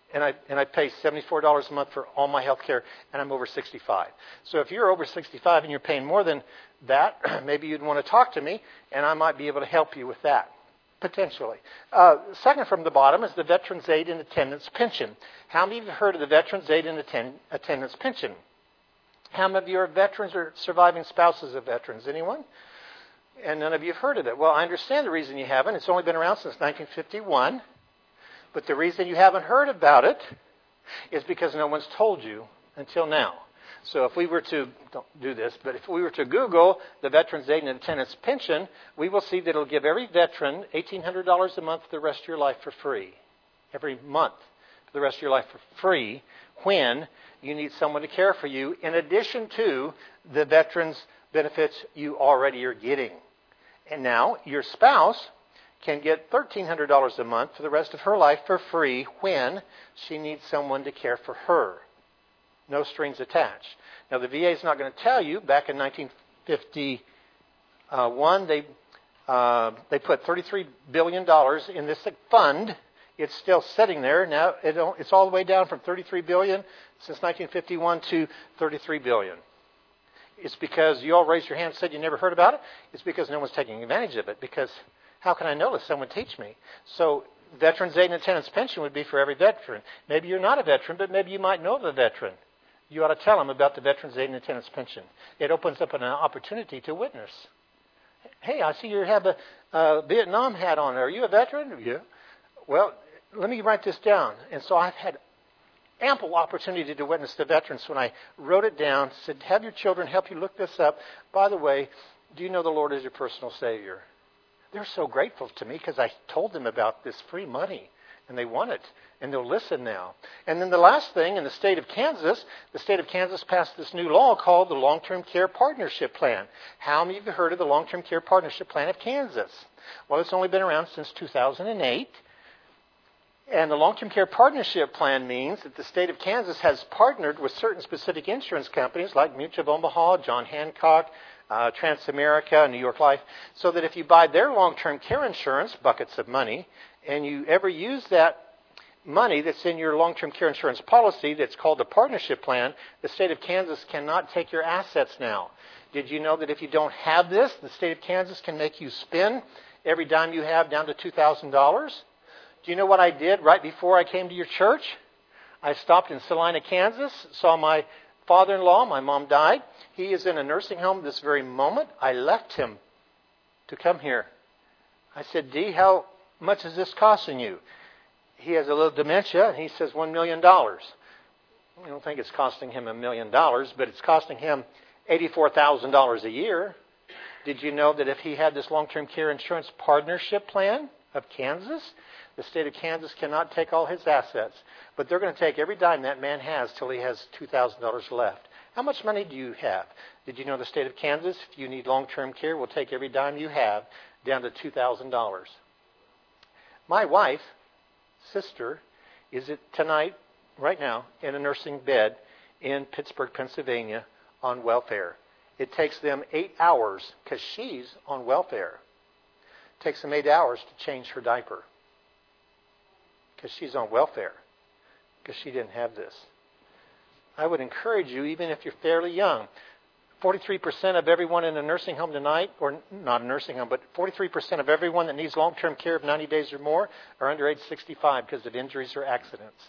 and I pay $74 a month for all my health care, and I'm over 65. So if you're over 65 and you're paying more than that, maybe you'd want to talk to me, and I might be able to help you with that, potentially. Second from the bottom is the Veterans Aid and Attendance Pension. How many of you have heard of the Veterans Aid and Attendance Pension? How many of you are veterans or surviving spouses of veterans? Anyone? And none of you have heard of it. Well, I understand the reason you haven't. It's only been around since 1951. But the reason you haven't heard about it is because no one's told you until now. So if we were to, don't do this, but if we were to Google the Veterans Aid and Attendance Pension, we will see that it'll give every veteran $1,800 a month for the rest of your life for free. Every month for the rest of your life for free when you need someone to care for you, in addition to the veterans' benefits you already are getting. And now your spouse can get $1,300 a month for the rest of her life for free when she needs someone to care for her. No strings attached. Now, the VA is not going to tell you. Back in 1951, they put $33 billion in this fund. It's still sitting there. Now, it's all the way down from $33 billion since 1951 to $33 billion. It's because you all raised your hand and said you never heard about it. It's because no one's taking advantage of it. Because how can I know unless someone teach me? So Veterans Aid and Attendance Pension would be for every veteran. Maybe you're not a veteran, but maybe you might know of a veteran. You ought to tell them about the Veterans Aid and Attendance Pension. It opens up an opportunity to witness. Hey, I see you have a Vietnam hat on. Are you a veteran? Yeah. Well, let me write this down. And so I've had ample opportunity to witness to veterans when I wrote it down, said, have your children help you look this up. By the way, do you know the Lord is your personal Savior? They're so grateful to me because I told them about this free money, and they want it, and they'll listen now. And then the last thing, in the state of Kansas passed this new law called the Long-Term Care Partnership Plan. How many of you heard of the Long-Term Care Partnership Plan of Kansas? Well, it's only been around since 2008. And the Long-Term Care Partnership Plan means that the state of Kansas has partnered with certain specific insurance companies like Mutual of Omaha, John Hancock, Transamerica, New York Life, so that if you buy their long-term care insurance, buckets of money, and you ever use that money that's in your long-term care insurance policy that's called the partnership plan, the state of Kansas cannot take your assets now. Did you know that if you don't have this, the state of Kansas can make you spend every dime you have down to $2,000? Do you know what I did right before I came to your church? I stopped in Salina, Kansas, saw my father-in-law. My mom died. He is in a nursing home this very moment. I left him to come here. I said, Dee, how much is this costing you? He has a little dementia, and he says $1 million. I don't think it's costing him $1 million, but it's costing him $84,000 a year. Did you know that if he had this long-term care insurance partnership plan of Kansas, the state of Kansas cannot take all his assets, but they're going to take every dime that man has till he has $2,000 left. How much money do you have? Did you know the state of Kansas, if you need long-term care, will take every dime you have down to $2,000? My wife, sister, is tonight, right now, in a nursing bed in Pittsburgh, Pennsylvania, on welfare. It takes them 8 hours, because she's on welfare. It takes them 8 hours to change her diaper, because she's on welfare, because she didn't have this. I would encourage you, even if you're fairly young, 43% of everyone in a nursing home tonight, or not a nursing home, but 43% of everyone that needs long-term care of 90 days or more are under age 65 because of injuries or accidents.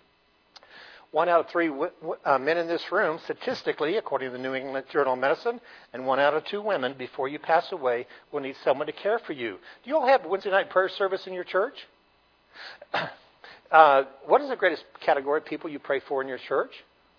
1 out of 3 men in this room, statistically, according to the New England Journal of Medicine, and 1 out of 2 women, before you pass away, will need someone to care for you. Do you all have Wednesday night prayer service in your church? What is the greatest category of people you pray for in your church?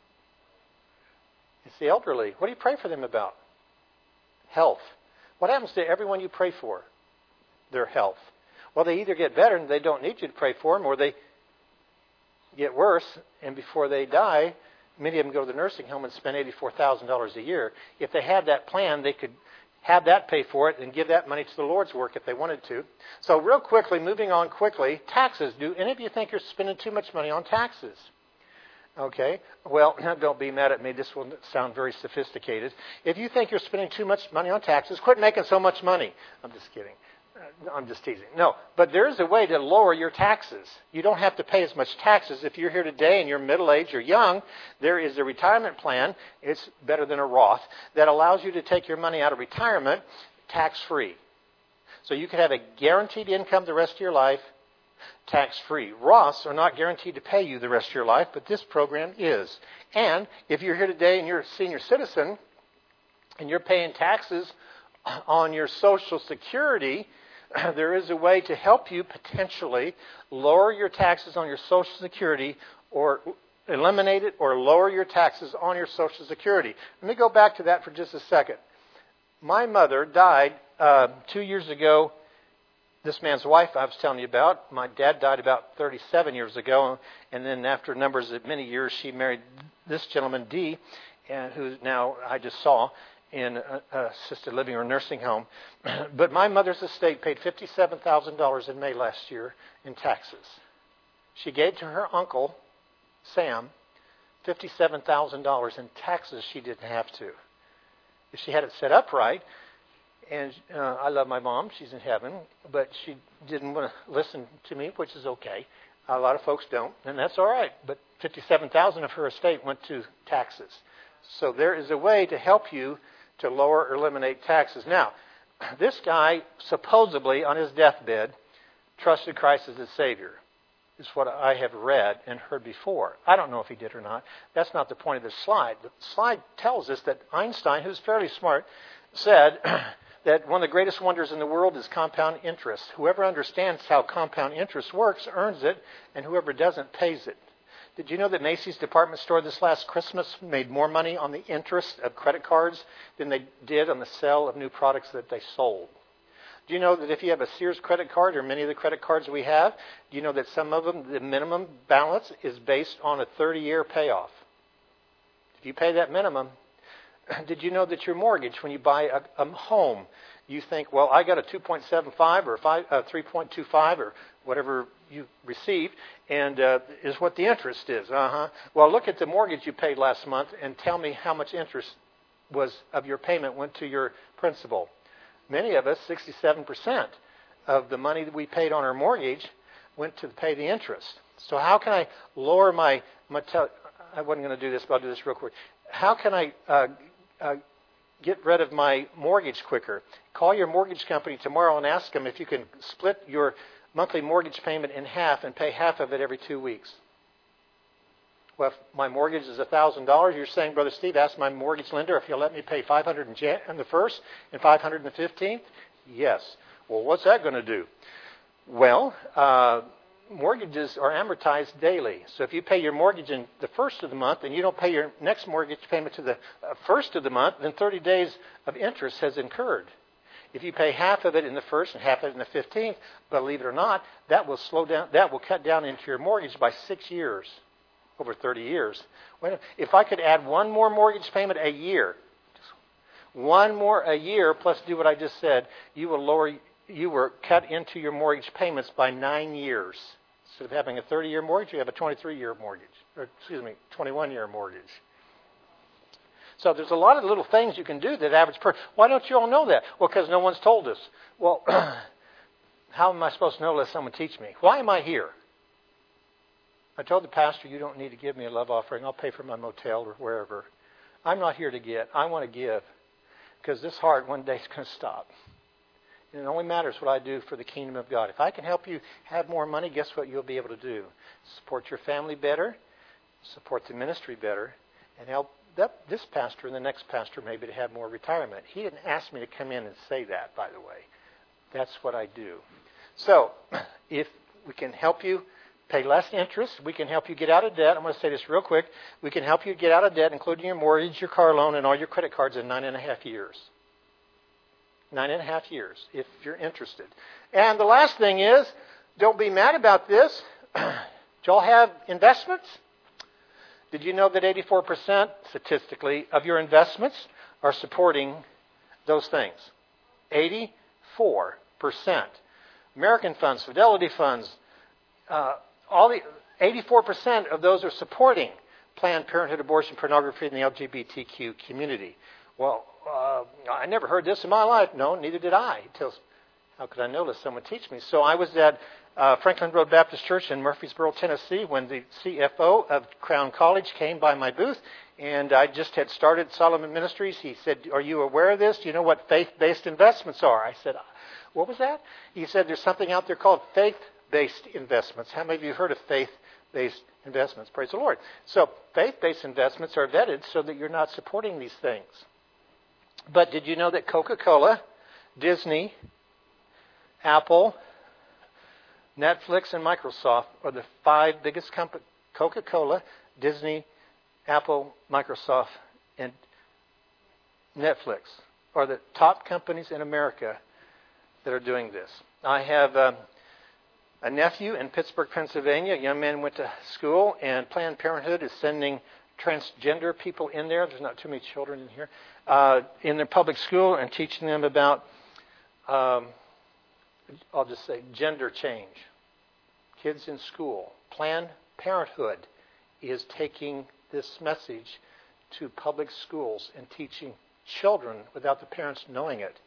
It's the elderly. What do you pray for them about? Health. What happens to everyone you pray for? Their health. Well, they either get better and they don't need you to pray for them, or they get worse, and before they die, many of them go to the nursing home and spend $84,000 a year. If they had that plan, they could have that pay for it and give that money to the Lord's work if they wanted to. So real quickly, moving on quickly, taxes. Do any of you think you're spending too much money on taxes? Okay, well, don't be mad at me. This will sound very sophisticated. If you think you're spending too much money on taxes, quit making so much money. I'm just kidding. I'm just teasing. No, but there is a way to lower your taxes. You don't have to pay as much taxes. If you're here today and you're middle-aged or young, there is a retirement plan. It's better than a Roth that allows you to take your money out of retirement tax-free. So you could have a guaranteed income the rest of your life, tax-free. Roths are not guaranteed to pay you the rest of your life, but this program is. And if you're here today and you're a senior citizen and you're paying taxes on your Social Security, there is a way to help you potentially lower your taxes on your Social Security or eliminate it or lower your taxes on your Social Security. Let me go back to that for just a second. My mother died 2 years ago. This man's wife I was telling you about, my dad died about 37 years ago, and then after numbers of many years, she married this gentleman, D, and who now I just saw in assisted living or nursing home. But my mother's estate paid $57,000 in May last year in taxes. She gave to her uncle, Sam, $57,000 in taxes she didn't have to. If she had it set up right, and I love my mom, she's in heaven, but she didn't want to listen to me, which is okay. A lot of folks don't, and that's all right. But $57,000 of her estate went to taxes. So there is a way to help you to lower or eliminate taxes. Now, this guy supposedly on his deathbed trusted Christ as his Savior. Is what I have read and heard before. I don't know if he did or not. That's not the point of this slide. The slide tells us that Einstein, who's fairly smart, said that one of the greatest wonders in the world is compound interest. Whoever understands how compound interest works earns it, and whoever doesn't pays it. Did you know that Macy's department store this last Christmas made more money on the interest of credit cards than they did on the sale of new products that they sold? Do you know that if you have a Sears credit card or many of the credit cards we have, do you know that some of them, the minimum balance is based on a 30-year payoff? If you pay that minimum, did you know that your mortgage, when you buy a home, you think, well, I got a 2.75 or 3.25 or whatever you received, and is what the interest is. Well, look at the mortgage you paid last month and tell me how much interest was of your payment went to your principal. Many of us, 67% of the money that we paid on our mortgage went to pay the interest. So how can I lower I wasn't going to do this, but I'll do this real quick. How can I get rid of my mortgage quicker? Call your mortgage company tomorrow and ask them if you can split your monthly mortgage payment in half and pay half of it every 2 weeks. Well, if my mortgage is $1,000, you're saying, Brother Steve, ask my mortgage lender if he'll let me pay $500 on the 1st and $500 on the 15th? Yes. Well, what's that going to do? Well, mortgages are amortized daily. So if you pay your mortgage in the 1st of the month and you don't pay your next mortgage payment to the 1st of the month, then 30 days of interest has incurred. If you pay half of it in the 1st and half of it in the 15th, believe it or not, that will slow down. That will cut down into your mortgage by 6 years. Over 30 years. If I could add one more mortgage payment a year, one more a year plus do what I just said, you were cut into your mortgage payments by 9 years. Instead of having a 30-year mortgage, you have a 23-year mortgage. Or, 21-year mortgage. So there's a lot of little things you can do that average person. Why don't you all know that? Well, because no one's told us. Well, how am I supposed to know unless someone teach me? Why am I here? I told the pastor, you don't need to give me a love offering. I'll pay for my motel or wherever. I'm not here to get. I want to give. Because this heart one day is going to stop. And it only matters what I do for the kingdom of God. If I can help you have more money, guess what you'll be able to do? Support your family better, support the ministry better, and help this pastor and the next pastor maybe to have more retirement. He didn't ask me to come in and say that, by the way. That's what I do. So, if we can help you pay less interest, we can help you get out of debt. I'm going to say this real quick. We can help you get out of debt, including your mortgage, your car loan, and all your credit cards in 9.5 years. 9.5 years, if you're interested. And the last thing is, don't be mad about this. Do y'all have investments? Did you know that 84% statistically of your investments are supporting those things? 84%. American funds, Fidelity funds, all the 84% of those are supporting Planned Parenthood, abortion, pornography, and the LGBTQ community. Well, I never heard this in my life. No, neither did I until How could I know unless someone teach me? So I was at Franklin Road Baptist Church in Murfreesboro, Tennessee, when the CFO of Crown College came by my booth, and I just had started Solomon Ministries. He said, "Are you aware of this? Do you know what faith-based investments are?" I said, "What was that?" He said, "There's something out there called faith-based investments." How many of you have heard of faith-based investments? Praise the Lord. So faith-based investments are vetted so that you're not supporting these things. But did you know that Coca-Cola, Disney, Apple, Netflix, and Microsoft are the 5 biggest companies? Coca-Cola, Disney, Apple, Microsoft, and Netflix are the top companies in America that are doing this. I have a nephew in Pittsburgh, Pennsylvania. A young man went to school, and Planned Parenthood is sending transgender people in there. There's not too many children in here. In their public school and teaching them about, I'll just say, gender change. Kids in school. Planned Parenthood is taking this message to public schools and teaching children without the parents knowing it.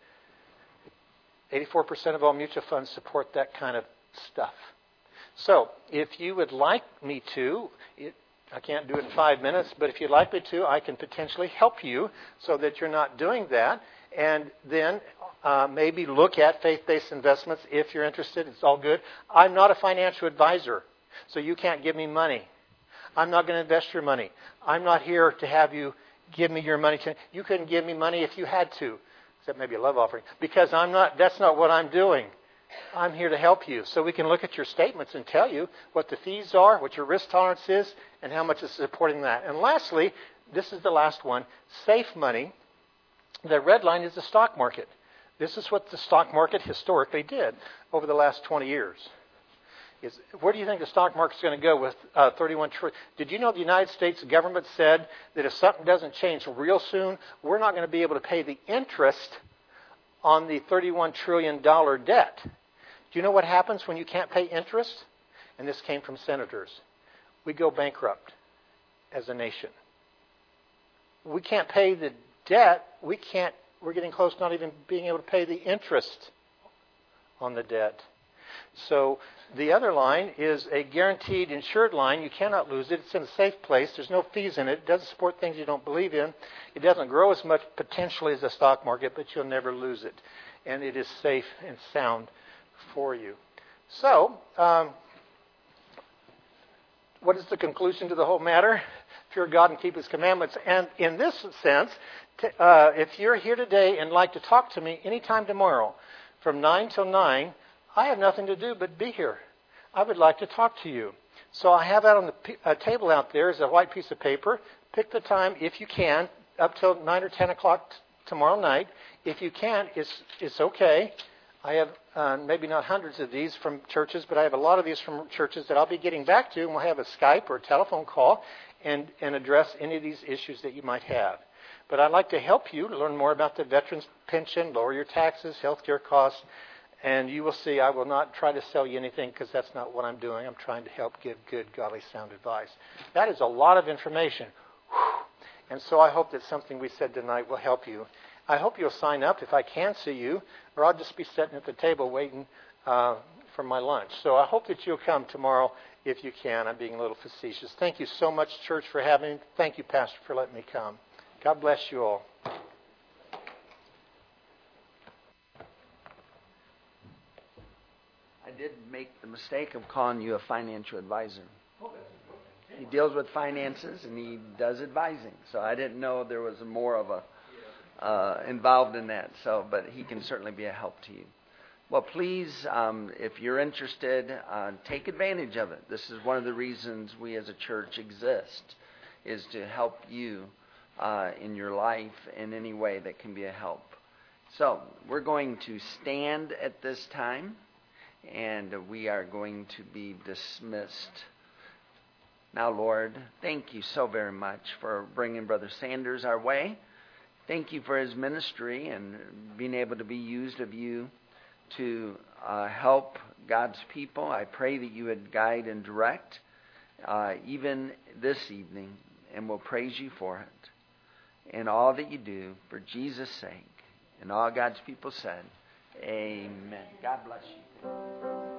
84% of all mutual funds support that kind of stuff. So, if you would like me to, I can't do it in 5 minutes, but if you'd like me to, I can potentially help you so that you're not doing that. And then maybe look at faith-based investments if you're interested. It's all good. I'm not a financial advisor, so you can't give me money. I'm not going to invest your money. I'm not here to have you give me your money. You couldn't give me money if you had to, except maybe a love offering, because that's not what I'm doing. I'm here to help you. So we can look at your statements and tell you what the fees are, what your risk tolerance is, and how much is supporting that. And lastly, this is the last one, safe money. The red line is the stock market. This is what the stock market historically did over the last 20 years. Where do you think the stock market is going to go with 31 trillion? Did you know the United States government said that if something doesn't change real soon, we're not going to be able to pay the interest on the $31 trillion debt? Do you know what happens when you can't pay interest? And this came from senators. We go bankrupt as a nation. We can't pay the debt. We're getting close to not even being able to pay the interest on the debt. So the other line is a guaranteed insured line. You cannot lose it. It's in a safe place. There's no fees in it. It doesn't support things you don't believe in. It doesn't grow as much potentially as the stock market, but you'll never lose it. And it is safe and sound for you. So, what is the conclusion to the whole matter? Fear God and keep His commandments. And in this sense, if you're here today and like to talk to me anytime tomorrow from 9 till 9, I have nothing to do but be here. I would like to talk to you. So I have out on the table out there is a white piece of paper. Pick the time if you can, up till 9 or 10 o'clock tomorrow night. If you can't, it's okay. I have maybe not hundreds of these from churches, but I have a lot of these from churches that I'll be getting back to, and we'll have a Skype or a telephone call and address any of these issues that you might have. But I'd like to help you to learn more about the veterans pension, lower your taxes, health care costs, and you will see I will not try to sell you anything because that's not what I'm doing. I'm trying to help give good, godly, sound advice. That is a lot of information. And so I hope that something we said tonight will help you. I hope you'll sign up if I can see you, or I'll just be sitting at the table waiting for my lunch. So I hope that you'll come tomorrow if you can. I'm being a little facetious. Thank you so much, church, for having me. Thank you, Pastor, for letting me come. God bless you all. I did make the mistake of calling you a financial advisor. He deals with finances and he does advising. So I didn't know there was more of a involved in that. So, but he can certainly be a help to you. Well, please, if you're interested, take advantage of it. This is one of the reasons we as a church exist, is to help you in your life in any way that can be a help. So we're going to stand at this time, and we are going to be dismissed. Now, Lord, thank you so very much for bringing Brother Sanders our way. Thank you for his ministry and being able to be used of you to help God's people. I pray that you would guide and direct even this evening, and we'll praise you for it. And all that you do for Jesus' sake, and all God's people said, Amen. God bless you.